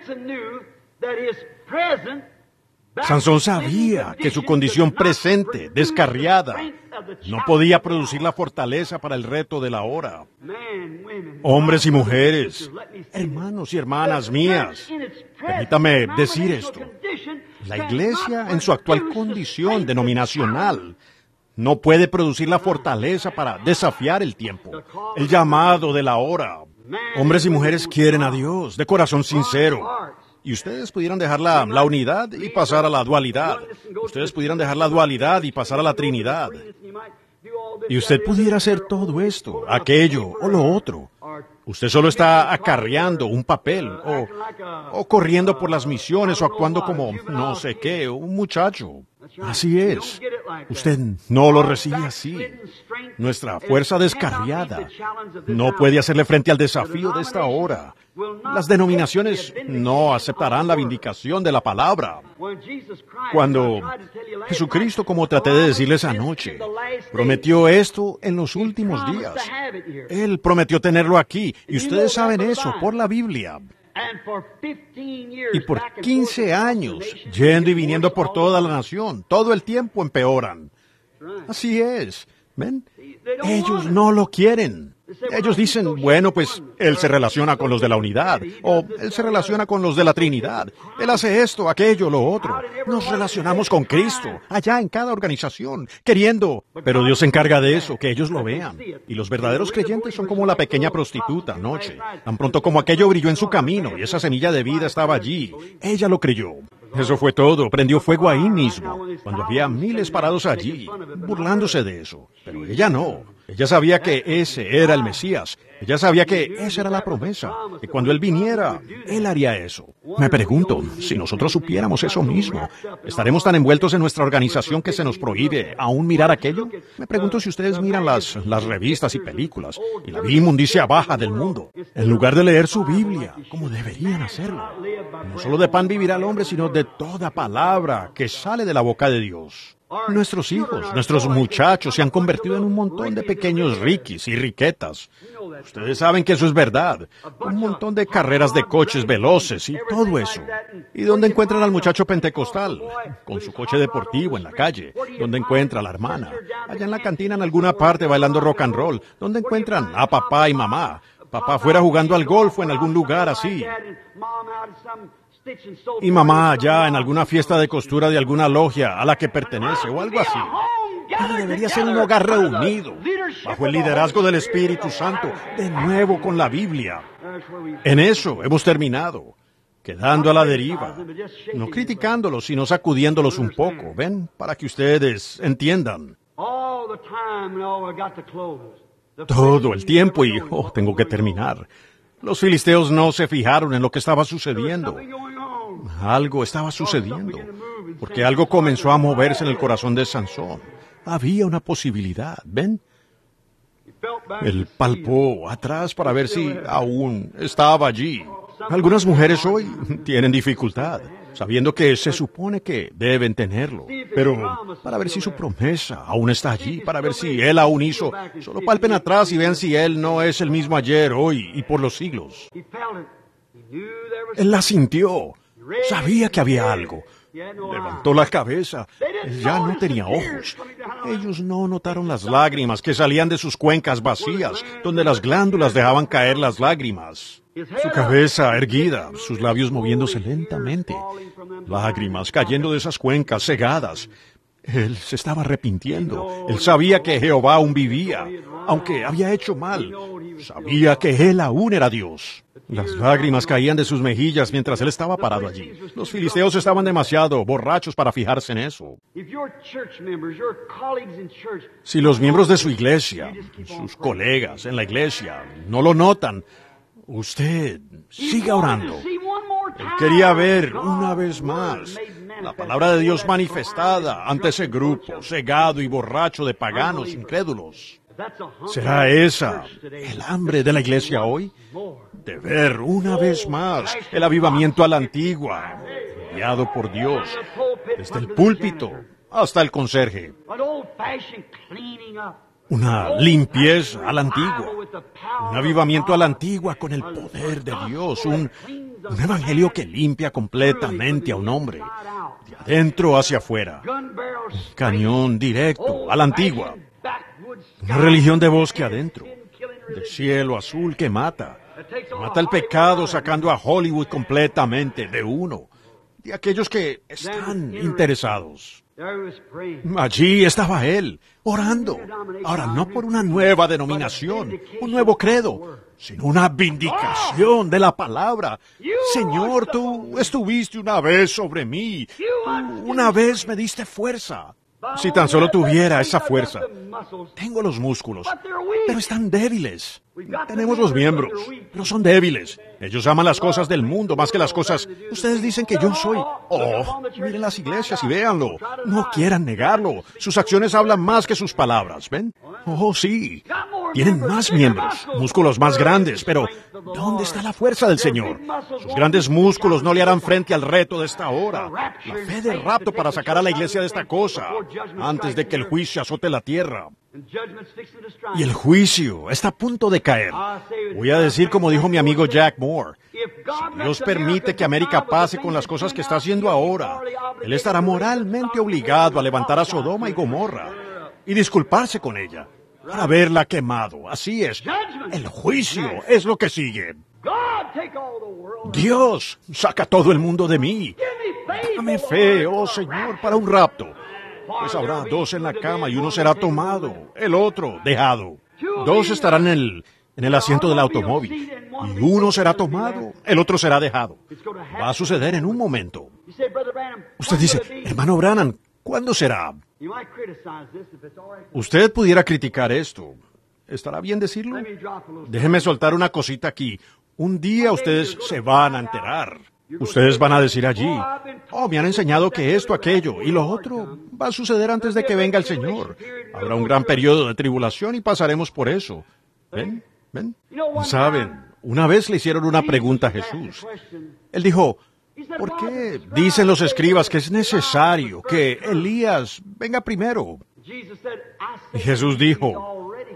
Sansón sabía que su condición presente, descarriada, no podía producir la fortaleza para el reto de la hora. Hombres y mujeres, hermanos y hermanas mías, permítame decir esto. La iglesia en su actual condición denominacional no puede producir la fortaleza para desafiar el tiempo, el llamado de la hora. Hombres y mujeres quieren a Dios de corazón sincero. Y ustedes pudieran dejar la, la unidad y pasar a la dualidad. Ustedes pudieran dejar la dualidad y pasar a la Trinidad. Y usted pudiera hacer todo esto, aquello o lo otro. Usted solo está acarreando un papel o, o corriendo por las misiones o actuando como no sé qué, un muchacho. Así es. Usted no lo recibe así. Nuestra fuerza descarriada no puede hacerle frente al desafío de esta hora. Las denominaciones no aceptarán la vindicación de la palabra. Cuando Jesucristo, como traté de decirles anoche, prometió esto en los últimos días. Él prometió tenerlo aquí, y ustedes saben eso por la Biblia. Y por quince años, yendo y viniendo por toda la nación, todo el tiempo empeoran. Así es. ¿Ven? Ellos no lo quieren. Ellos dicen, bueno, pues Él se relaciona con los de la unidad, o Él se relaciona con los de la Trinidad. Él hace esto, aquello, lo otro. Nos relacionamos con Cristo, allá en cada organización, queriendo. Pero Dios se encarga de eso, que ellos lo vean. Y los verdaderos creyentes son como la pequeña prostituta anoche. Tan pronto como aquello brilló en su camino y esa semilla de vida estaba allí, ella lo creyó. Eso fue todo, prendió fuego ahí mismo, cuando había miles parados allí, burlándose de eso. Pero ella no. Ella sabía que ese era el Mesías. Ella sabía que esa era la promesa, que cuando Él viniera, Él haría eso. Me pregunto, si nosotros supiéramos eso mismo, ¿estaremos tan envueltos en nuestra organización que se nos prohíbe aún mirar aquello? Me pregunto si ustedes miran las, las revistas y películas y la vida inmundicia baja del mundo, en lugar de leer su Biblia, como deberían hacerlo. No solo de pan vivirá el hombre, sino de toda palabra que sale de la boca de Dios. Nuestros hijos, nuestros muchachos se han convertido en un montón de pequeños riquis y riquetas. Ustedes saben que eso es verdad. Un montón de carreras de coches veloces y todo eso. ¿Y dónde encuentran al muchacho pentecostal? Con su coche deportivo en la calle. ¿Dónde encuentra a la hermana? Allá en la cantina en alguna parte bailando rock and roll. ¿Dónde encuentran a papá y mamá? Papá fuera jugando al golf o en algún lugar así. Y mamá allá en alguna fiesta de costura de alguna logia a la que pertenece o algo así. Pero debería ser un hogar reunido, bajo el liderazgo del Espíritu Santo, de nuevo con la Biblia. En eso hemos terminado, quedando a la deriva, no criticándolos, sino sacudiéndolos un poco, ¿ven? Para que ustedes entiendan. Todo el tiempo y, oh, tengo que terminar. Los filisteos no se fijaron en lo que estaba sucediendo. Algo estaba sucediendo, porque algo comenzó a moverse en el corazón de Sansón. Había una posibilidad, ¿ven? Él palpó atrás para ver si aún estaba allí. Algunas mujeres hoy tienen dificultad, sabiendo que se supone que deben tenerlo. Pero para ver si su promesa aún está allí, para ver si Él aún hizo, solo palpen atrás y vean si Él no es el mismo ayer, hoy y por los siglos. Él la sintió, sabía que había algo. Levantó la cabeza. Él ya no tenía ojos. Ellos no notaron las lágrimas que salían de sus cuencas vacías, donde las glándulas dejaban caer las lágrimas. Su cabeza erguida, sus labios moviéndose lentamente. Lágrimas cayendo de esas cuencas cegadas. Él se estaba arrepintiendo. Él sabía que Jehová aún vivía, aunque había hecho mal. Sabía que Él aún era Dios. Las lágrimas caían de sus mejillas mientras Él estaba parado allí. Los filisteos estaban demasiado borrachos para fijarse en eso. Si los miembros de su iglesia, sus colegas en la iglesia, no lo notan, usted siga orando. Él quería ver una vez más la palabra de Dios manifestada ante ese grupo cegado y borracho de paganos incrédulos. ¿Será esa el hambre de la iglesia hoy? De ver una vez más el avivamiento a la antigua, guiado por Dios, desde el púlpito hasta el conserje. Una limpieza a la antigua, un avivamiento a la antigua con el poder de Dios, un, un evangelio que limpia completamente a un hombre, de adentro hacia afuera, un cañón directo a la antigua, una religión de bosque adentro, de cielo azul que mata, mata el pecado sacando a Hollywood completamente de uno, de aquellos que están interesados. Allí estaba él, orando. Ahora, no por una nueva denominación, un nuevo credo, sino una vindicación de la palabra. Señor, tú estuviste una vez sobre mí. Tú una vez me diste fuerza. Si tan solo tuviera esa fuerza. Tengo los músculos, pero están débiles. Tenemos los miembros, pero son débiles. Ellos aman las cosas del mundo más que las cosas. Ustedes dicen que yo soy. Oh, miren las iglesias y véanlo. No quieran negarlo. Sus acciones hablan más que sus palabras, ¿ven? Oh, sí. Tienen más miembros, músculos más grandes, pero ¿dónde está la fuerza del Señor? Sus grandes músculos no le harán frente al reto de esta hora. La fe del rapto para sacar a la iglesia de esta cosa, antes de que el juicio azote la tierra. Y el juicio está a punto de caer. Voy a decir como dijo mi amigo Jack Moore. Si Dios permite que América pase con las cosas que está haciendo ahora, Él estará moralmente obligado a levantar a Sodoma y Gomorra y disculparse con ella para haberla quemado. Así es. El juicio es lo que sigue. Dios, saca todo el mundo de mí. Dame fe, oh Señor, para un rapto. Pues habrá dos en la cama y uno será tomado, el otro dejado. Dos estarán en el, en el asiento del automóvil y uno será tomado, el otro será dejado. Va a suceder en un momento. Usted dice, hermano Branham, ¿cuándo será? Usted pudiera criticar esto. ¿Estará bien decirlo? Déjeme soltar una cosita aquí. Un día ustedes se van a enterar. Ustedes van a decir allí, oh, me han enseñado que esto, aquello, y lo otro va a suceder antes de que venga el Señor. Habrá un gran periodo de tribulación y pasaremos por eso. ¿Ven? ¿Ven? ¿Saben? Una vez le hicieron una pregunta a Jesús. Él dijo, ¿por qué dicen los escribas que es necesario que Elías venga primero? Y Jesús dijo,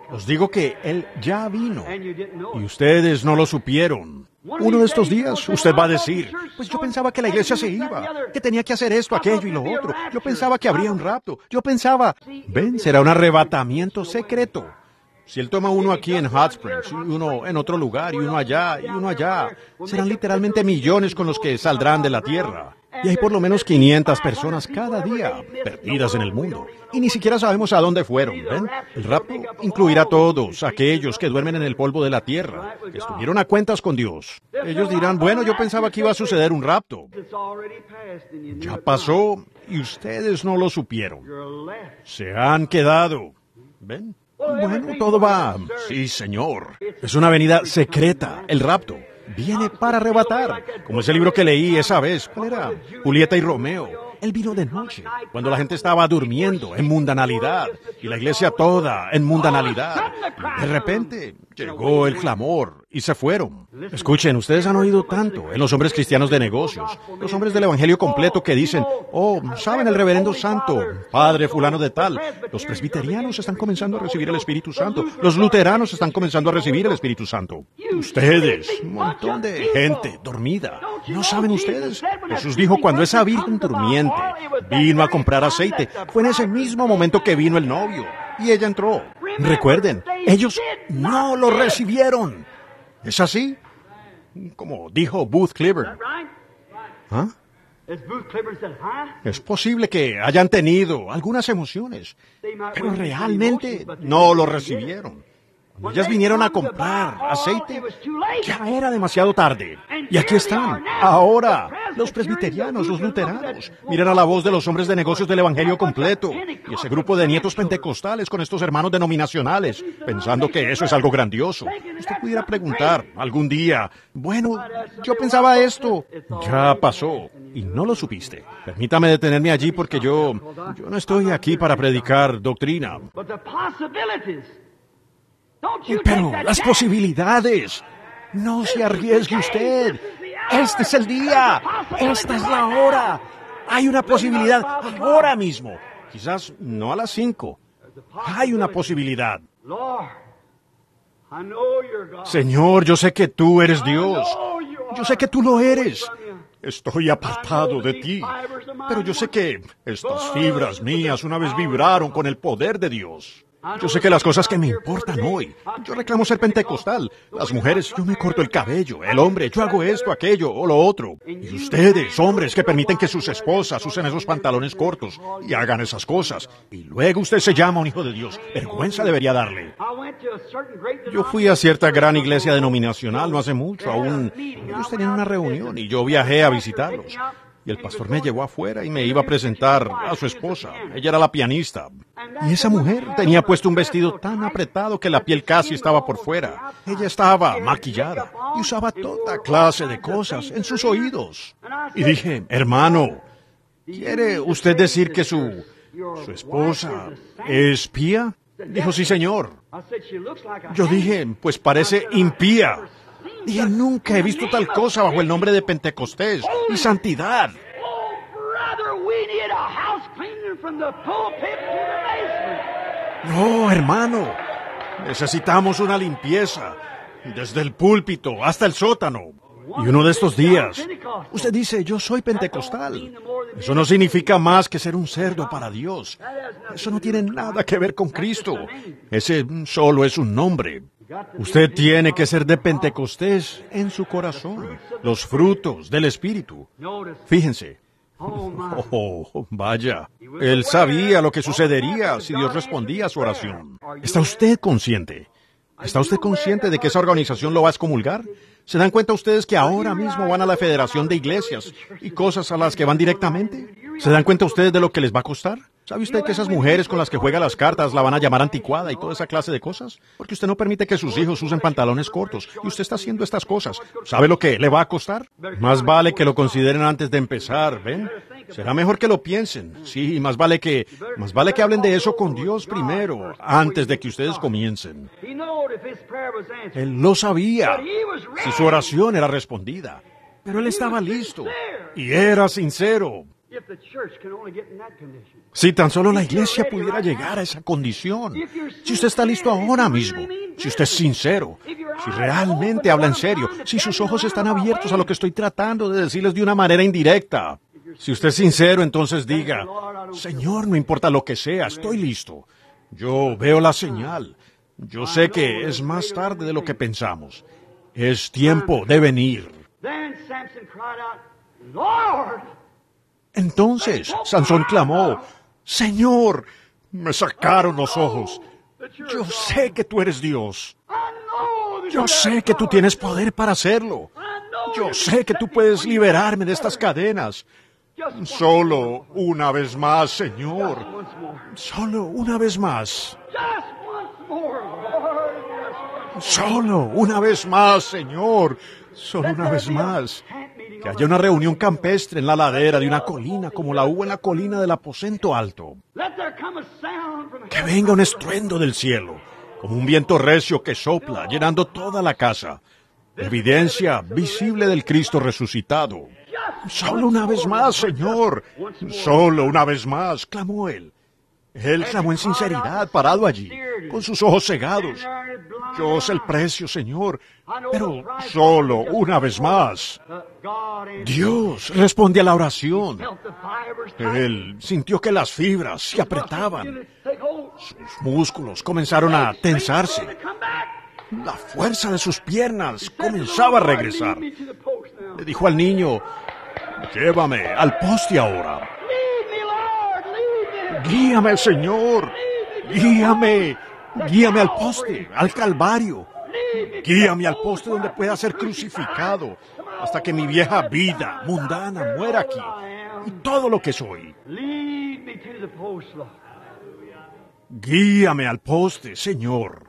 Os digo que Él ya vino y ustedes no lo supieron. Uno de estos días usted va a decir, pues yo pensaba que la iglesia se iba, que tenía que hacer esto, aquello y lo otro. Yo pensaba que habría un rapto. Yo pensaba, ven, será un arrebatamiento secreto. Si Él toma uno aquí en Hot Springs, y uno en otro lugar, y uno allá, y uno allá, serán literalmente millones con los que saldrán de la tierra. Y hay por lo menos quinientas personas cada día perdidas en el mundo. Y ni siquiera sabemos a dónde fueron, ¿ven? El rapto incluirá a todos aquellos que duermen en el polvo de la tierra, que estuvieron a cuentas con Dios. Ellos dirán, bueno, yo pensaba que iba a suceder un rapto. Ya pasó y ustedes no lo supieron. Se han quedado. ¿Ven? Bueno, todo va. Sí, señor. Es una venida secreta, el rapto. Viene para arrebatar. Como ese libro que leí esa vez. ¿Cuál era? Julieta y Romeo. Él vino de noche, cuando la gente estaba durmiendo en mundanalidad, y la iglesia toda en mundanalidad. Y de repente llegó el clamor y se fueron. Escuchen, ustedes han oído tanto en los hombres cristianos de negocios, los hombres del evangelio completo que dicen, oh, ¿saben el reverendo santo, padre fulano de tal? Los presbiterianos están comenzando a recibir el Espíritu Santo. Los luteranos están comenzando a recibir el Espíritu Santo. Ustedes, un montón de gente dormida. ¿No saben ustedes? Jesús dijo, cuando esa virgen durmiente vino a comprar aceite, fue en ese mismo momento que vino el novio, y ella entró. Recuerden, ellos no lo recibieron. ¿Es así? Como dijo Booth Cliburn. ¿Ah? Es posible que hayan tenido algunas emociones, pero realmente no lo recibieron. Cuando ellas vinieron a comprar aceite, ya era demasiado tarde. Y aquí están, ahora, los presbiterianos, los luteranos. Miren a la voz de los hombres de negocios del evangelio completo. Y ese grupo de nietos pentecostales con estos hermanos denominacionales, pensando que eso es algo grandioso. Usted pudiera preguntar algún día, bueno, yo pensaba esto. Ya pasó, y no lo supiste. Permítame detenerme allí porque yo, yo no estoy aquí para predicar doctrina. Pero las posibilidades. No se arriesgue usted. Este es el día. Esta es la hora. Hay una posibilidad ahora mismo. Quizás no a las cinco. Hay una posibilidad. Señor, yo sé que tú eres Dios. Yo sé que tú lo eres. Estoy apartado de ti. Pero yo sé que estas fibras mías una vez vibraron con el poder de Dios. Yo sé que las cosas que me importan hoy, yo reclamo ser pentecostal. Las mujeres, yo me corto el cabello. El hombre, yo hago esto, aquello o lo otro. Y ustedes, hombres, que permiten que sus esposas usen esos pantalones cortos y hagan esas cosas. Y luego usted se llama un hijo de Dios. Vergüenza debería darle. Yo fui a cierta gran iglesia denominacional no hace mucho. Aún ellos tenían una reunión y yo viajé a visitarlos. Y el pastor me llevó afuera y me iba a presentar a su esposa. Ella era la pianista. Y esa mujer tenía puesto un vestido tan apretado que la piel casi estaba por fuera. Ella estaba maquillada y usaba toda clase de cosas en sus oídos. Y dije, hermano, ¿quiere usted decir que su, su esposa es pía? Dijo, sí, señor. Yo dije, pues parece impía. Dije, nunca he visto tal cosa bajo el nombre de Pentecostés y santidad. No, hermano, necesitamos una limpieza, desde el púlpito hasta el sótano. Y uno de estos días, usted dice, yo soy pentecostal. Eso no significa más que ser un cerdo para Dios. Eso no tiene nada que ver con Cristo. Ese solo es un nombre. Usted tiene que ser de Pentecostés en su corazón. Los frutos del Espíritu. Fíjense. Oh, vaya. Él sabía lo que sucedería si Dios respondía a su oración. ¿Está usted consciente? ¿Está usted consciente de que esa organización lo va a excomulgar? ¿Se dan cuenta ustedes que ahora mismo van a la Federación de Iglesias y cosas a las que van directamente? ¿Se dan cuenta ustedes de lo que les va a costar? ¿Sabe usted que esas mujeres con las que juega las cartas la van a llamar anticuada y toda esa clase de cosas? Porque usted no permite que sus hijos usen pantalones cortos y usted está haciendo estas cosas. ¿Sabe lo que le va a costar? Más vale que lo consideren antes de empezar, ¿ven? Será mejor que lo piensen. Sí, más vale que, más vale que hablen de eso con Dios primero, antes de que ustedes comiencen. Él lo sabía, si su oración era respondida. Pero él estaba listo y era sincero. If the church can only get in that condition. Si tan solo la iglesia pudiera llegar a esa condición. Si usted está listo ahora mismo, si usted es sincero, si realmente habla en serio, si sus ojos están abiertos a lo que estoy tratando de decirles de una manera indirecta. Si usted es sincero, entonces diga, Señor, no importa lo que sea, estoy listo. Yo veo la señal. Yo sé que es más tarde de lo que pensamos. Es tiempo de venir. Entonces Sansón clamó, Señor, me sacaron los ojos. Yo sé que tú eres Dios. Yo sé que tú tienes poder para hacerlo. Yo sé que tú puedes liberarme de estas cadenas. Solo una vez más, Señor. Solo una vez más. Solo una vez más, Señor. Solo una vez más. Que haya una reunión campestre en la ladera de una colina como la hubo en la colina del aposento alto. Que venga un estruendo del cielo, como un viento recio que sopla, llenando toda la casa. Evidencia visible del Cristo resucitado. Solo una vez más, Señor. Solo una vez más, clamó él. Él clamó en sinceridad, parado allí, con sus ojos cegados. Yo sé el precio, Señor, pero solo una vez más. Dios responde a la oración. Él sintió que las fibras se apretaban. Sus músculos comenzaron a tensarse. La fuerza de sus piernas comenzaba a regresar. Le dijo al niño, llévame al poste ahora. Guíame, Señor. Guíame. Guíame al poste, al Calvario. Guíame al poste donde pueda ser crucificado hasta que mi vieja vida mundana muera aquí y todo lo que soy. Guíame al poste, Señor.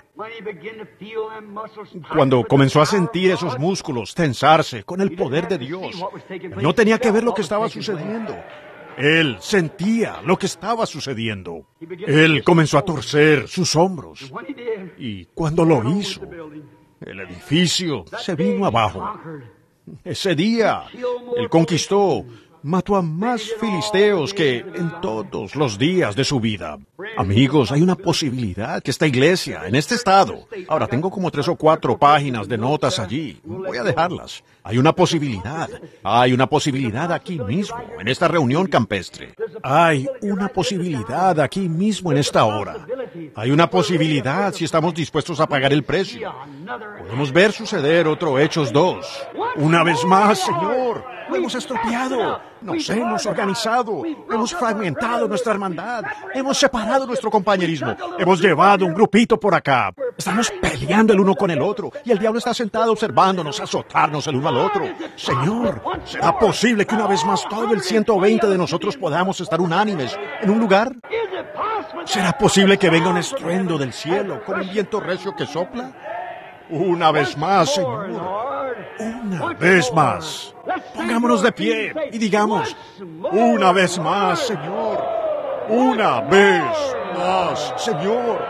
Cuando comenzó a sentir esos músculos tensarse con el poder de Dios, no tenía que ver lo que estaba sucediendo. Él sentía lo que estaba sucediendo. Él comenzó a torcer sus hombros. Y cuando lo hizo, el edificio se vino abajo. Ese día, él conquistó, mató a más filisteos que en todos los días de su vida. Amigos, hay una posibilidad que esta iglesia, en este estado, ahora tengo como tres o cuatro páginas de notas allí, voy a dejarlas. Hay una posibilidad, hay una posibilidad aquí mismo, en esta reunión campestre. Hay una posibilidad aquí mismo en esta hora. Hay una posibilidad si estamos dispuestos a pagar el precio. Podemos ver suceder otro Hechos dos. Una vez más, Señor, lo hemos estropeado, nos hemos organizado, hemos fragmentado nuestra hermandad, hemos separado nuestro compañerismo, hemos llevado un grupito por acá. Estamos peleando el uno con el otro y el diablo está sentado observándonos azotarnos el uno al otro. Señor, ¿será posible que una vez más todo el ciento veinte de nosotros podamos estar unánimes en un lugar? ¿Será posible que venga un estruendo del cielo con un viento recio que sopla? Una vez más, Señor. Una vez más. Pongámonos de pie y digamos, una vez más, Señor. Una vez más, Señor.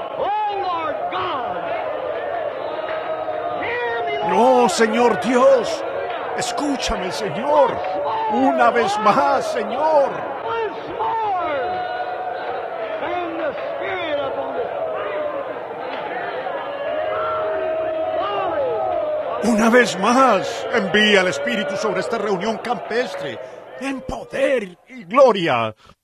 No, Señor Dios. Escúchame, Señor. Una vez más, Señor. Una vez más, envía el Espíritu sobre esta reunión campestre, en poder y gloria.